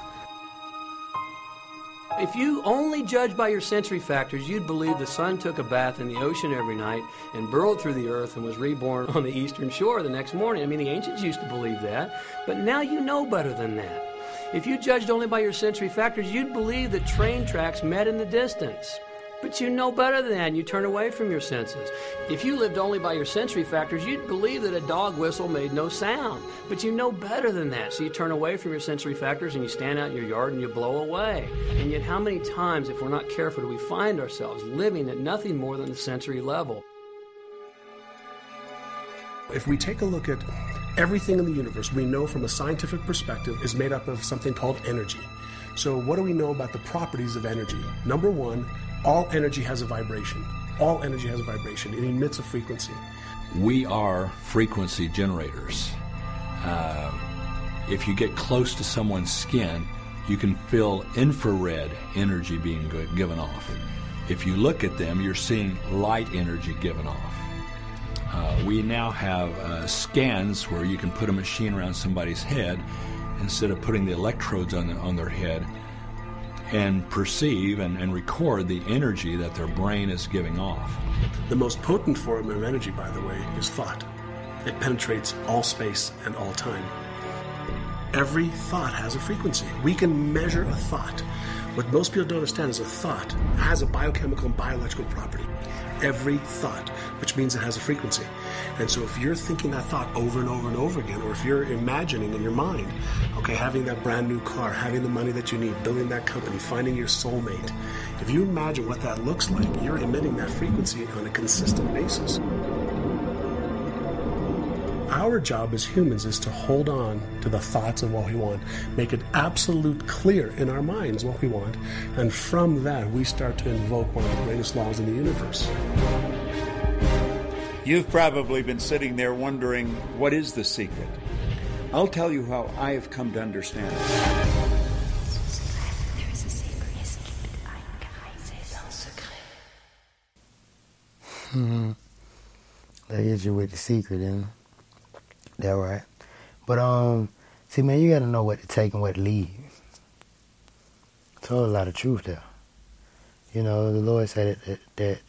If you only judge by your sensory factors, you'd believe the sun took a bath in the ocean every night and burrowed through the earth and was reborn on the eastern shore the next morning. I mean, the ancients used to believe that, but now you know better than that. If you judged only by your sensory factors, you'd believe that train tracks met in the distance. But you know better than that, and you turn away from your senses. If you lived only by your sensory factors, you'd believe that a dog whistle made no sound. But you know better than that, so you turn away from your sensory factors and you stand out in your yard and you blow away. And yet how many times, if we're not careful, do we find ourselves living at nothing more than the sensory level? If we take a look at everything in the universe, we know from a scientific perspective is made up of something called energy. So what do we know about the properties of energy? Number one, all energy has a vibration. All energy has a vibration. It emits a frequency. We are frequency generators. If you get close to someone's skin, you can feel infrared energy being given off. If you look at them, you're seeing light energy given off. We now have scans where you can put a machine around somebody's head instead of putting the electrodes on their head, and perceive and record the energy that their brain is giving off. The most potent form of energy, by the way, is thought. It penetrates all space and all time. Every thought has a frequency. We can measure a thought. What most people don't understand is a thought has a biochemical and bioelectrical property. Every thought, which means it has a frequency. And so if you're thinking that thought over and over and over again, or if you're imagining in your mind, okay, having that brand new car, having the money that you need, building that company, finding your soulmate, if you imagine what that looks like, you're emitting that frequency on a consistent basis. Our job as humans is to hold on to the thoughts of what we want, make it absolute clear in our minds what we want, and from that we start to invoke one of the greatest laws in the universe. You've probably been sitting there wondering, what is the secret? I'll tell you how I have come to understand it. That hits you with the secret, isn't it? That right. But see, man, you gotta know what to take and what to leave. Told a lot of truth there. You know, the Lord said that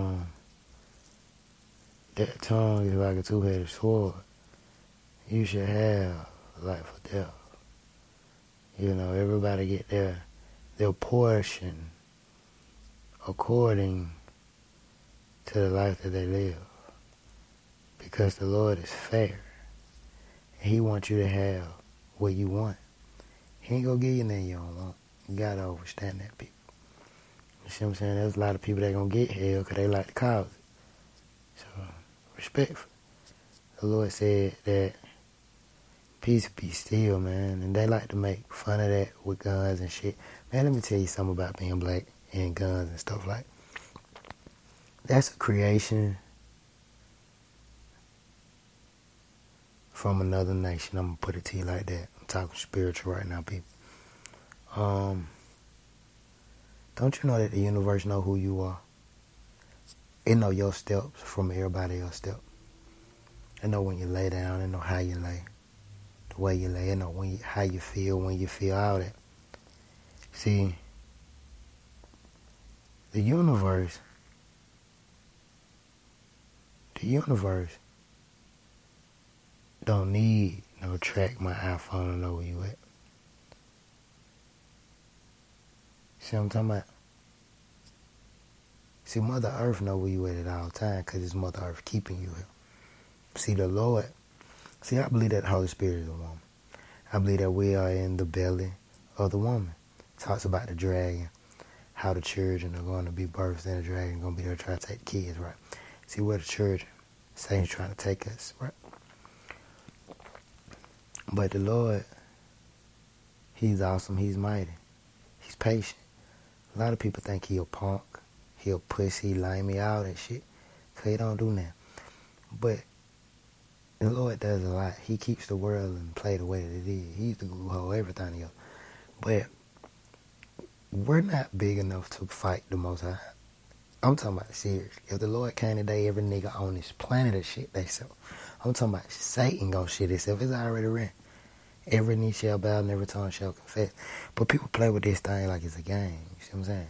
tongue is like a two-headed sword. You should have life or death. You know, everybody get their portion according to the life that they live. Because the Lord is fair. He wants you to have what you want. He ain't gonna give you nothing you don't want. You gotta understand that, people. You see what I'm saying? There's a lot of people that gonna get hell because they like to cause it. So, respectful. The Lord said that peace be still, man. And they like to make fun of that with guns and shit. Man, let me tell you something about being black and guns and stuff like that. That's a creation from another nation. I'm gonna put it to you like that. I'm talking spiritual right now, people. Don't you know that the universe know who you are? It know your steps from everybody else's steps. It know when you lay down. It know how you lay, the way you lay. It know how you feel when you feel, all that. See, the universe don't need no track my iPhone to know where you at. See what I'm talking about? See, Mother Earth know where you at all times because it's Mother Earth keeping you here. See, the Lord, I believe that the Holy Spirit is a woman. I believe that we are in the belly of the woman. It talks about the dragon, how the children are going to be birthed and the dragon going to be there trying to take the kids, right? See, we're the children. Satan's trying to take us, right? But the Lord, He's awesome, He's mighty, He's patient. A lot of people think He a punk, He a pussy, limey, all that shit. So He don't do that. But the Lord does a lot. He keeps the world in play the way that it is. He's the glue hold everything else. But we're not big enough to fight the Most High. I'm talking about serious. If the Lord came today, every nigga on this planet of shit they so. I'm talking about Satan gonna shit himself. It's already written. Every knee shall bow and every tongue shall confess. But people play with this thing like it's a game. You see what I'm saying?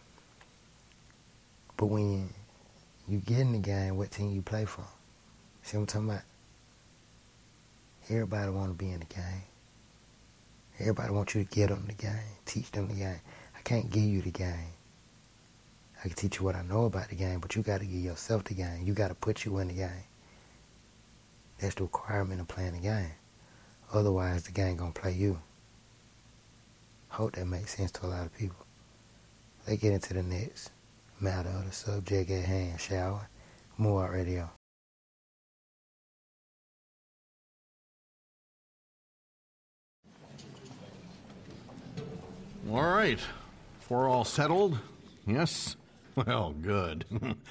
But when you get in the game, what team you play for? See what I'm talking about? Everybody want to be in the game. Everybody wants you to get them the game, teach them the game. I can't give you the game. I can teach you what I know about the game, but you got to give yourself the game. You got to put you in the game. That's the requirement of playing the game. Otherwise, the game going to play you. Hope that makes sense to a lot of people. Let's get into the next matter of the subject at hand, shall we? More Radio. All right. If we're all settled, yes? Well, good.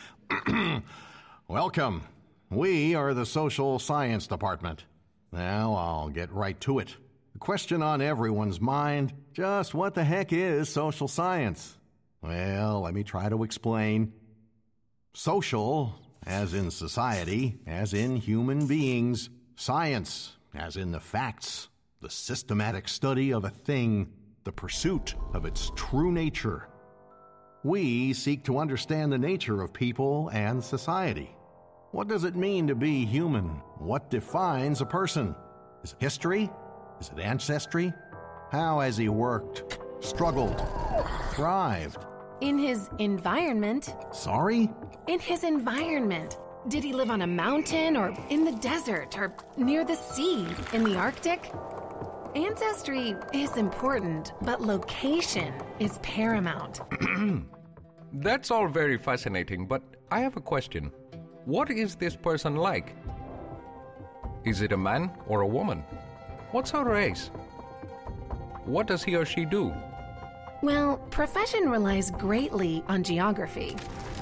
Welcome. We are the Social Science Department. Now, I'll get right to it. The question on everyone's mind, just what the heck is social science? Well, let me try to explain. Social, as in society, as in human beings. Science, as in the facts, the systematic study of a thing, the pursuit of its true nature. We seek to understand the nature of people and society. What does it mean to be human? What defines a person? Is it history? Is it ancestry? How has he worked, struggled, thrived? In his environment. Sorry? In his environment. Did he live on a mountain or in the desert or near the sea, in the Arctic? Ancestry is important, but location is paramount. That's all very fascinating, but I have a question. What is this person like? Is it a man or a woman? What's her race? What does he or she do? Well, profession relies greatly on geography.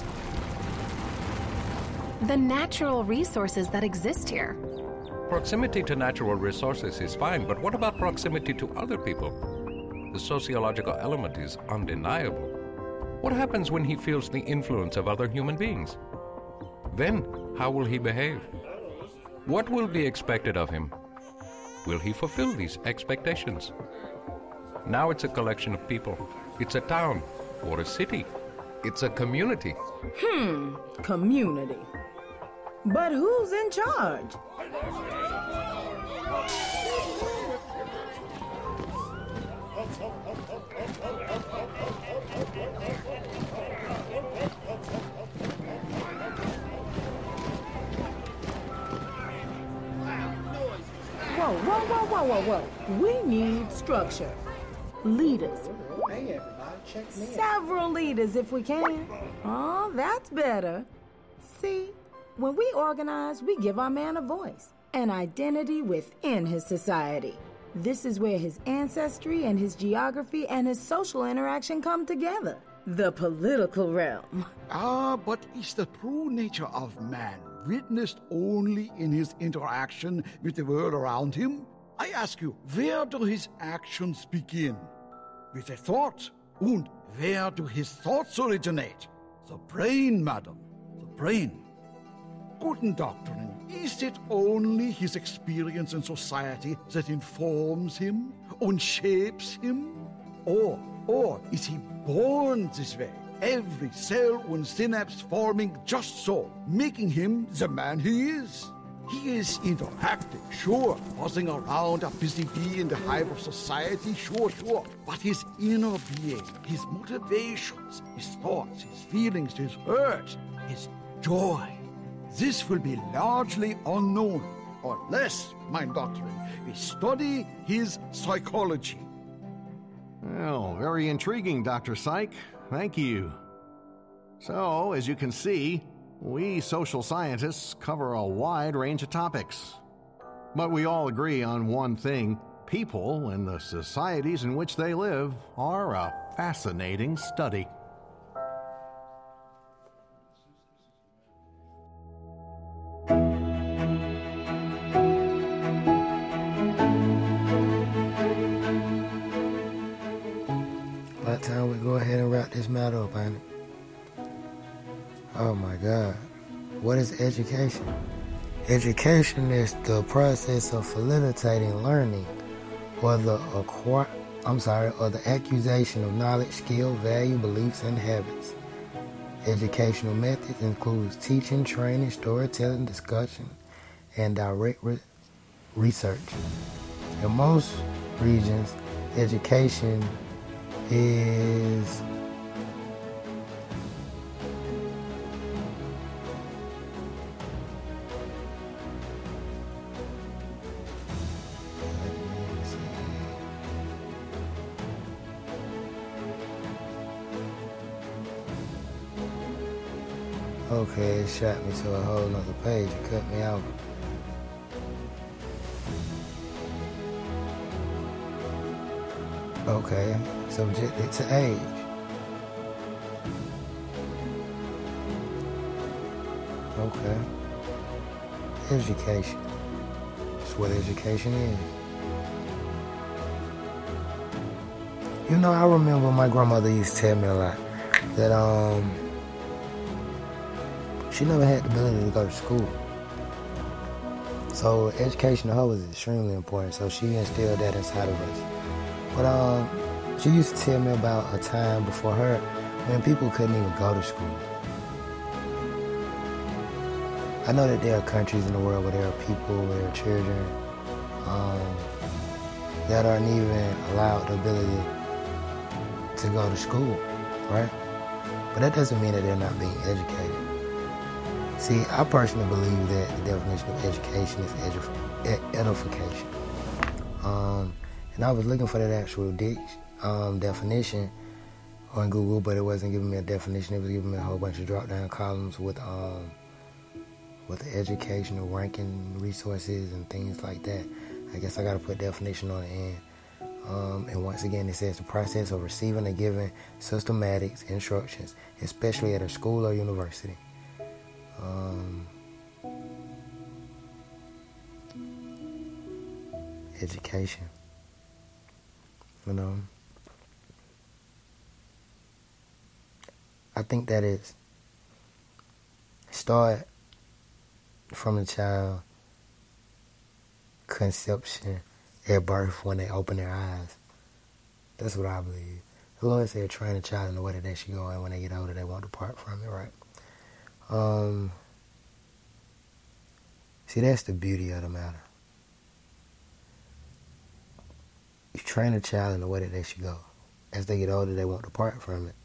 The natural resources that exist here. Proximity to natural resources is fine, but what about proximity to other people? The sociological element is undeniable. What happens when he feels the influence of other human beings? Then, how will he behave? What will be expected of him? Will he fulfill these expectations? Now it's a collection of people. It's a town or a city. It's a community. Community. But who's in charge? Whoa. We need structure. Leaders. Hey, everybody, check me out. Several leaders if we can. Oh, that's better. See, when we organize, we give our man a voice, an identity within his society. This is where his ancestry and his geography and his social interaction come together. The political realm. But is the true nature of man witnessed only in his interaction with the world around him? I ask you, where do his actions begin? With a thought. And where do his thoughts originate? The brain, madam. The brain. Guten Doctrine, is it only his experience in society that informs him and shapes him? Or is he born this way? Every cell and synapse forming just so, making him the man he is. He is interactive, sure, buzzing around a busy bee in the hive of society, sure. But his inner being, his motivations, his thoughts, his feelings, his hurt, his joy, this will be largely unknown, unless, mein Doctrine, we study his psychology. Well, very intriguing, Dr. Psych. Thank you. So, as you can see, we social scientists cover a wide range of topics. But we all agree on one thing. People and the societies in which they live are a fascinating study. By the time we go ahead and wrap this matter up, ain't it? Oh my God. What is education? Education is the process of facilitating learning or the accusation of knowledge, skill, value, beliefs, and habits. Educational methods includes teaching, training, storytelling, discussion, and direct research. In most regions, education is okay, it shot me to a whole nother page. It cut me out. Okay, subjected to age. Okay. Education. That's what education is. You know, I remember my grandmother used to tell me a lot that she never had the ability to go to school. So education to her was extremely important. So she instilled that inside of us. But she used to tell me about a time before her when people couldn't even go to school. I know that there are countries in the world where there are people, there are children that aren't even allowed the ability to go to school, right? But that doesn't mean that they're not being educated. See, I personally believe that the definition of education is edification. And I was looking for that actual definition on Google, but it wasn't giving me a definition. It was giving me a whole bunch of drop-down columns with the educational ranking resources and things like that. I guess I got to put definition on the end. And once again, it says the process of receiving and giving systematic instructions, especially at a school or university. Education. You know, I think that it's start from the child conception at birth when they open their eyes. That's what I believe. The Lord said train a child in the way that they should go, and when they get older they won't depart from it, right? See, that's the beauty of the matter. You train a child in the way that they should go. As they get older, they won't depart from it.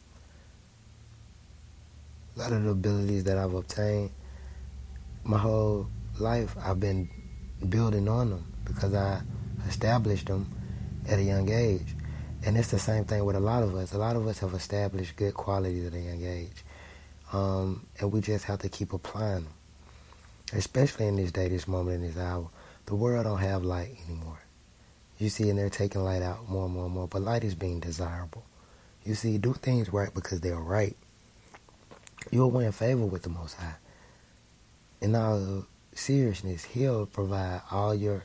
A lot of the abilities that I've obtained my whole life, I've been building on them because I established them at a young age. And it's the same thing with a lot of us. A lot of us have established good qualities at a young age. And we just have to keep applying them. Especially in this day, this moment, in this hour. The world don't have light anymore. You see, and they're taking light out more and more and more. But light is being desirable. You see, do things right because they're right. You'll win favor with the Most High. In all seriousness, He'll provide all your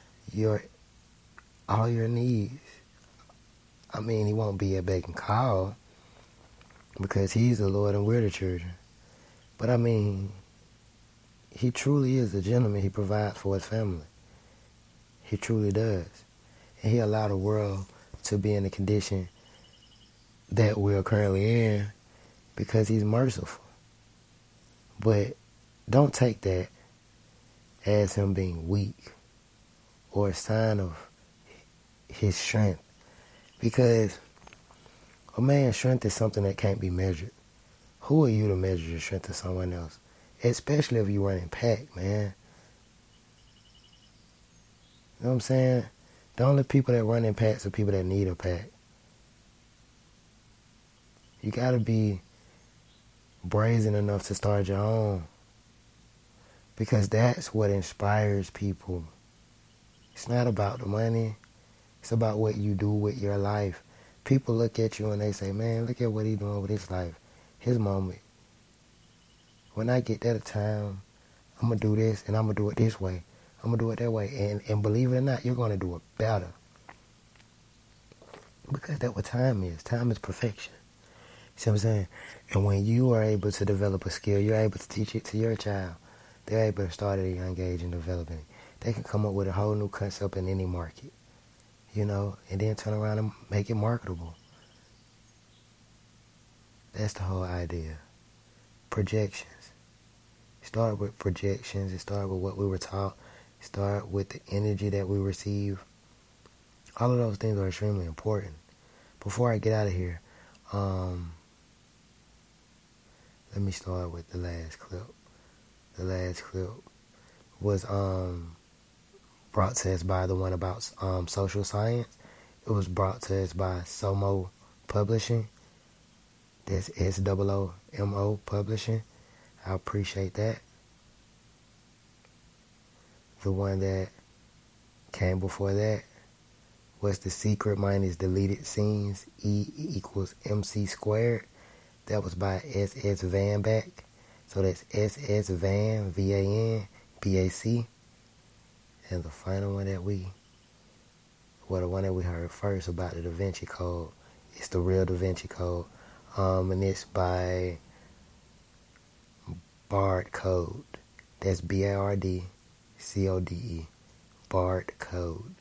needs. I mean, He won't be a beck and call because He's the Lord and we're the children. But I mean, He truly is a gentleman. He provides for His family. He truly does. And He allowed the world to be in the condition that we're currently in because He's merciful. But don't take that as Him being weak or a sign of His strength. Because a man's strength is something that can't be measured. Who are you to measure your strength to someone else? Especially if you run in pack, man. You know what I'm saying? The only people that run in packs are people that need a pack. You gotta be brazen enough to start your own. Because that's what inspires people. It's not about the money. It's about what you do with your life. People look at you and they say, man, look at what he's doing with his life. His moment. When I get that time, I'm going to do this and I'm going to do it this way. I'm going to do it that way. And believe it or not, you're going to do it better. Because that's what time is. Time is perfection. See what I'm saying? And when you are able to develop a skill, you're able to teach it to your child. They're able to start at a young age and develop it. They can come up with a whole new concept in any market, you know, and then turn around and make it marketable. That's the whole idea. Projections. Start with projections. It started with what we were taught. Start with the energy that we receive. All of those things are extremely important. Before I get out of here, let me start with the last clip. The last clip was brought to us by the one about social science. It was brought to us by SOMO Publishing. That's SOOMO Publishing. I appreciate that. The one that came before that was The Secret minus Deleted Scenes, E equals MC squared. That was by S.S. Van Back. So that's S.S. Van, V-A-N, B-A-C. And the final one that the one that we heard first about the Da Vinci Code, it's the real Da Vinci Code. And it's by Bard Code. That's B-A-R-D-C-O-D-E. Bard Code.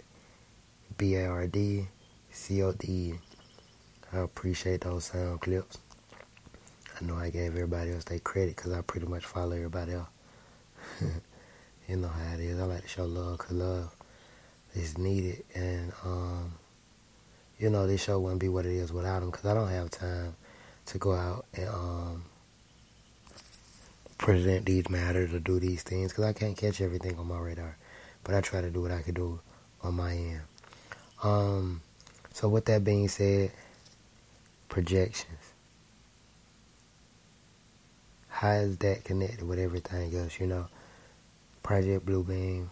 B-A-R-D-C-O-D-E. I appreciate those sound clips. I know I gave everybody else their credit because I pretty much follow everybody else. You know how it is. I like to show love because love is needed. And, you know, this show wouldn't be what it is without them because I don't have time to go out and present these matters or do these things because I can't catch everything on my radar. But I try to do what I can do on my end. So with that being said, projections. How is that connected with everything else, you know? Project Bluebeam,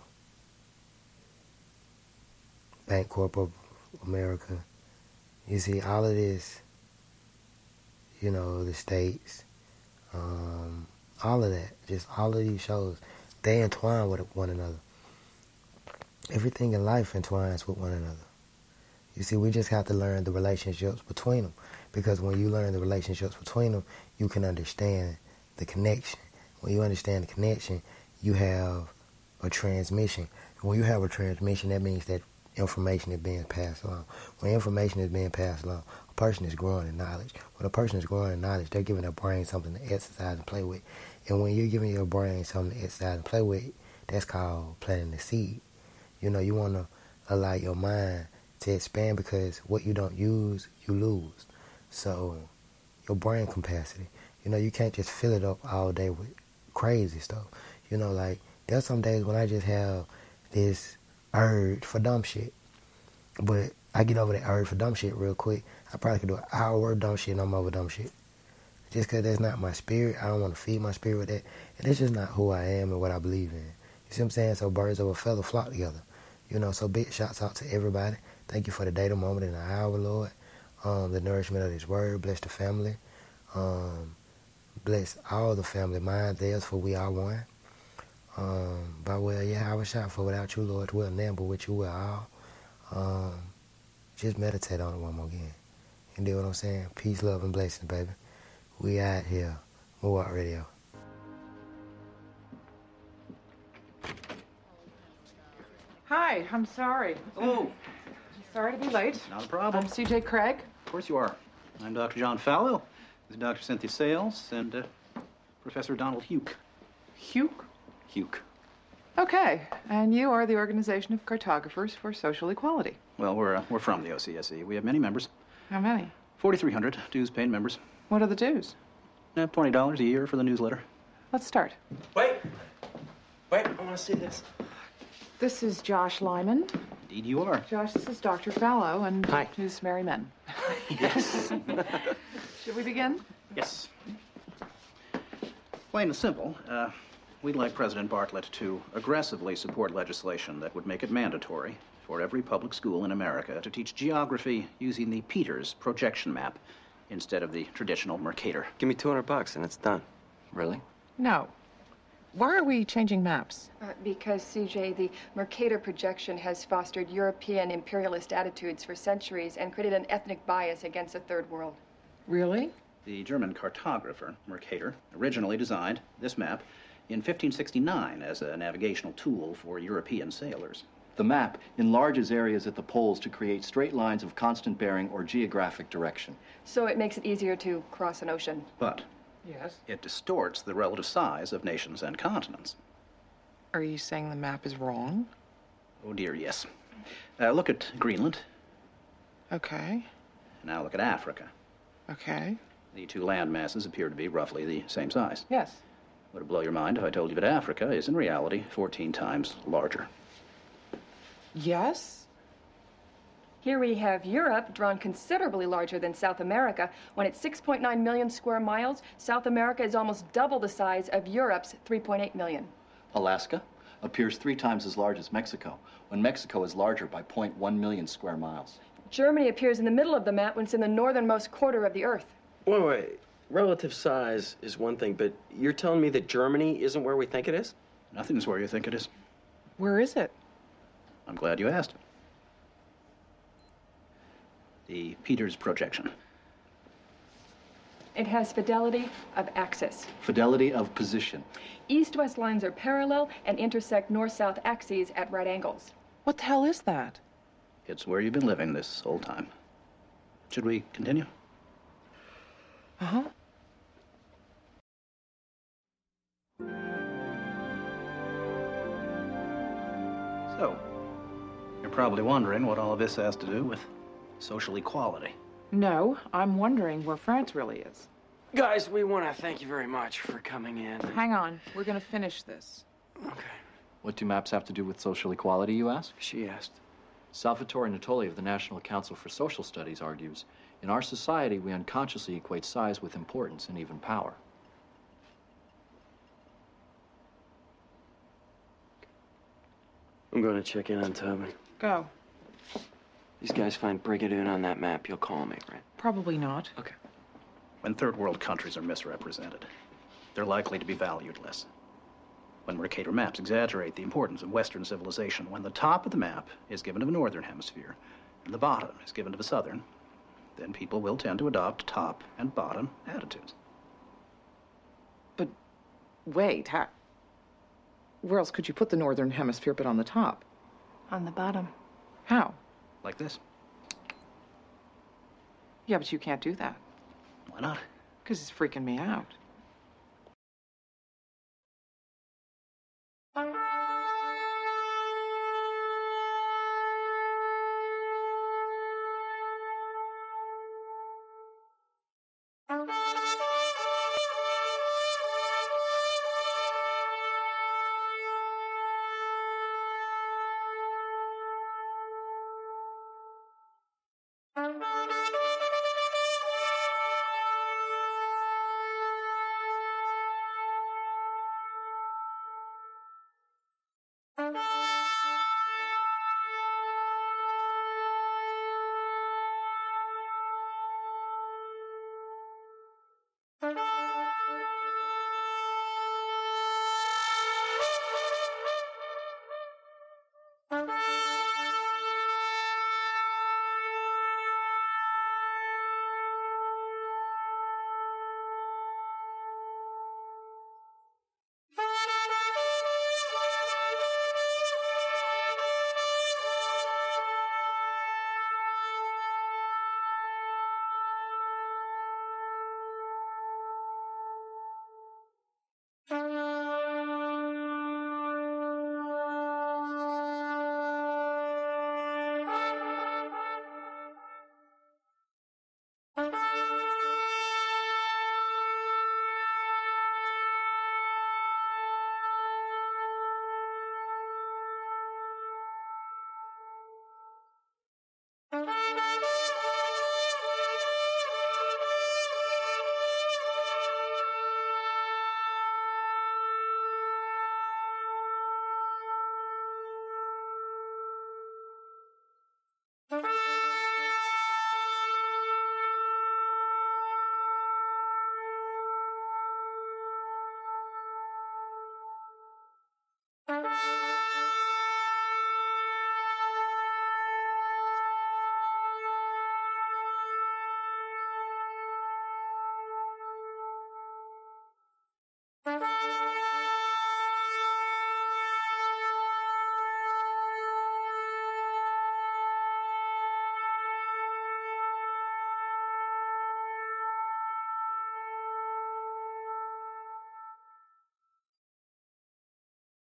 Bancorp of America. You see, all of this, you know, the states, all of that, just all of these shows, they entwine with one another. Everything in life entwines with one another. You see, we just have to learn the relationships between them. Because when you learn the relationships between them, you can understand the connection. When you understand the connection, you have a transmission. When you have a transmission, that means that information is being passed along. When information is being passed along, a person is growing in knowledge. When a person is growing in knowledge, they're giving their brain something to exercise and play with. And when you're giving your brain something to exercise and play with, that's called planting the seed. You know, you want to allow your mind to expand because what you don't use, you lose. So, your brain capacity. You know, you can't just fill it up all day with crazy stuff. You know, like, there's some days when I just have this urge for dumb shit. But I get over that urge for dumb shit real quick. I probably could do an hour worth of dumb shit and I'm over dumb shit. Just because that's not my spirit. I don't want to feed my spirit with that. And it's just not who I am and what I believe in. You see what I'm saying? So birds of a feather flock together. You know, so big shouts out to everybody. Thank you for the day, the moment, and the hour, Lord. The nourishment of this word. Bless the family. Bless all the family. Mine, theirs, for we are one. By well, yeah, I was shot for without you, Lord, dwell none, but with you we're all. Just meditate on it one more again. You know what I'm saying? Peace, love, and blessings, baby. We out here. Move Out Radio. Hi, I'm sorry. Oh. Sorry to be late. Not a problem. I'm C.J. Craig. Of course you are. I'm Dr. John Fallow. This is Dr. Cynthia Sales and Professor Donald Huke. Huke? Huke. Okay, and you are the Organization of Cartographers for Social Equality. Well, we're from the OCSE. We have many members. How many? 4,300 dues-paying members. What are the dues? $20 a year for the newsletter. Let's start. Wait, I want to see this. This is Josh Lyman. Indeed you are. Josh, this is Dr. Fallow, and Hi. who's Mary Men. Yes. Should we begin? Yes. Plain and simple, we'd like President Bartlett to aggressively support legislation that would make it mandatory for every public school in America to teach geography using the Peters projection map instead of the traditional Mercator. Give me $200 and it's done. Really? No. Why are we changing maps? Because, CJ, the Mercator projection has fostered European imperialist attitudes for centuries and created an ethnic bias against the Third World. Really? The German cartographer, Mercator, originally designed this map in 1569 as a navigational tool for European sailors. The map enlarges areas at the poles to create straight lines of constant bearing or geographic direction. So it makes it easier to cross an ocean. But Yes? it distorts the relative size of nations and continents. Are you saying the map is wrong? Oh dear, yes. Look at Greenland. Okay. Now look at Africa. Okay. The two land masses appear to be roughly the same size. Yes. Would it blow your mind if I told you that Africa is in reality 14 times larger? Yes? Here we have Europe, drawn considerably larger than South America. When it's 6.9 million square miles, South America is almost double the size of Europe's 3.8 million. Alaska appears 3 times as large as Mexico, when Mexico is larger by 0.1 million square miles. Germany appears in the middle of the map when it's in the northernmost quarter of the Earth. Wait. Relative size is one thing, but you're telling me that Germany isn't where we think it is? Nothing's where you think it is. Where is it? I'm glad you asked. The Peters projection. It has fidelity of axis. Fidelity of position. East-west lines are parallel and intersect north-south axes at right angles. What the hell is that? It's where you've been living this whole time. Should we continue? Uh-huh. So, you're probably wondering what all of this has to do with social equality. No, I'm wondering where France really is. Guys, we want to thank you very much for coming in. Hang on. We're going to finish this. What do maps have to do with social equality, you ask? She asked. Salvatore Natoli of the National Council for Social Studies argues, in our society, we unconsciously equate size with importance and even power. I'm going to check in on Toby. Go. These guys find Brigadoon on that map. You'll call me, right? Probably not. Okay. When third world countries are misrepresented, they're likely to be valued less. When Mercator maps exaggerate the importance of Western civilization, when the top of the map is given to the northern hemisphere and the bottom is given to the southern, then people will tend to adopt top and bottom attitudes. But wait, where else could you put the northern hemisphere but on the top? On the bottom. How? Like this. Yeah, but you can't do that. Why not? Because it's freaking me out.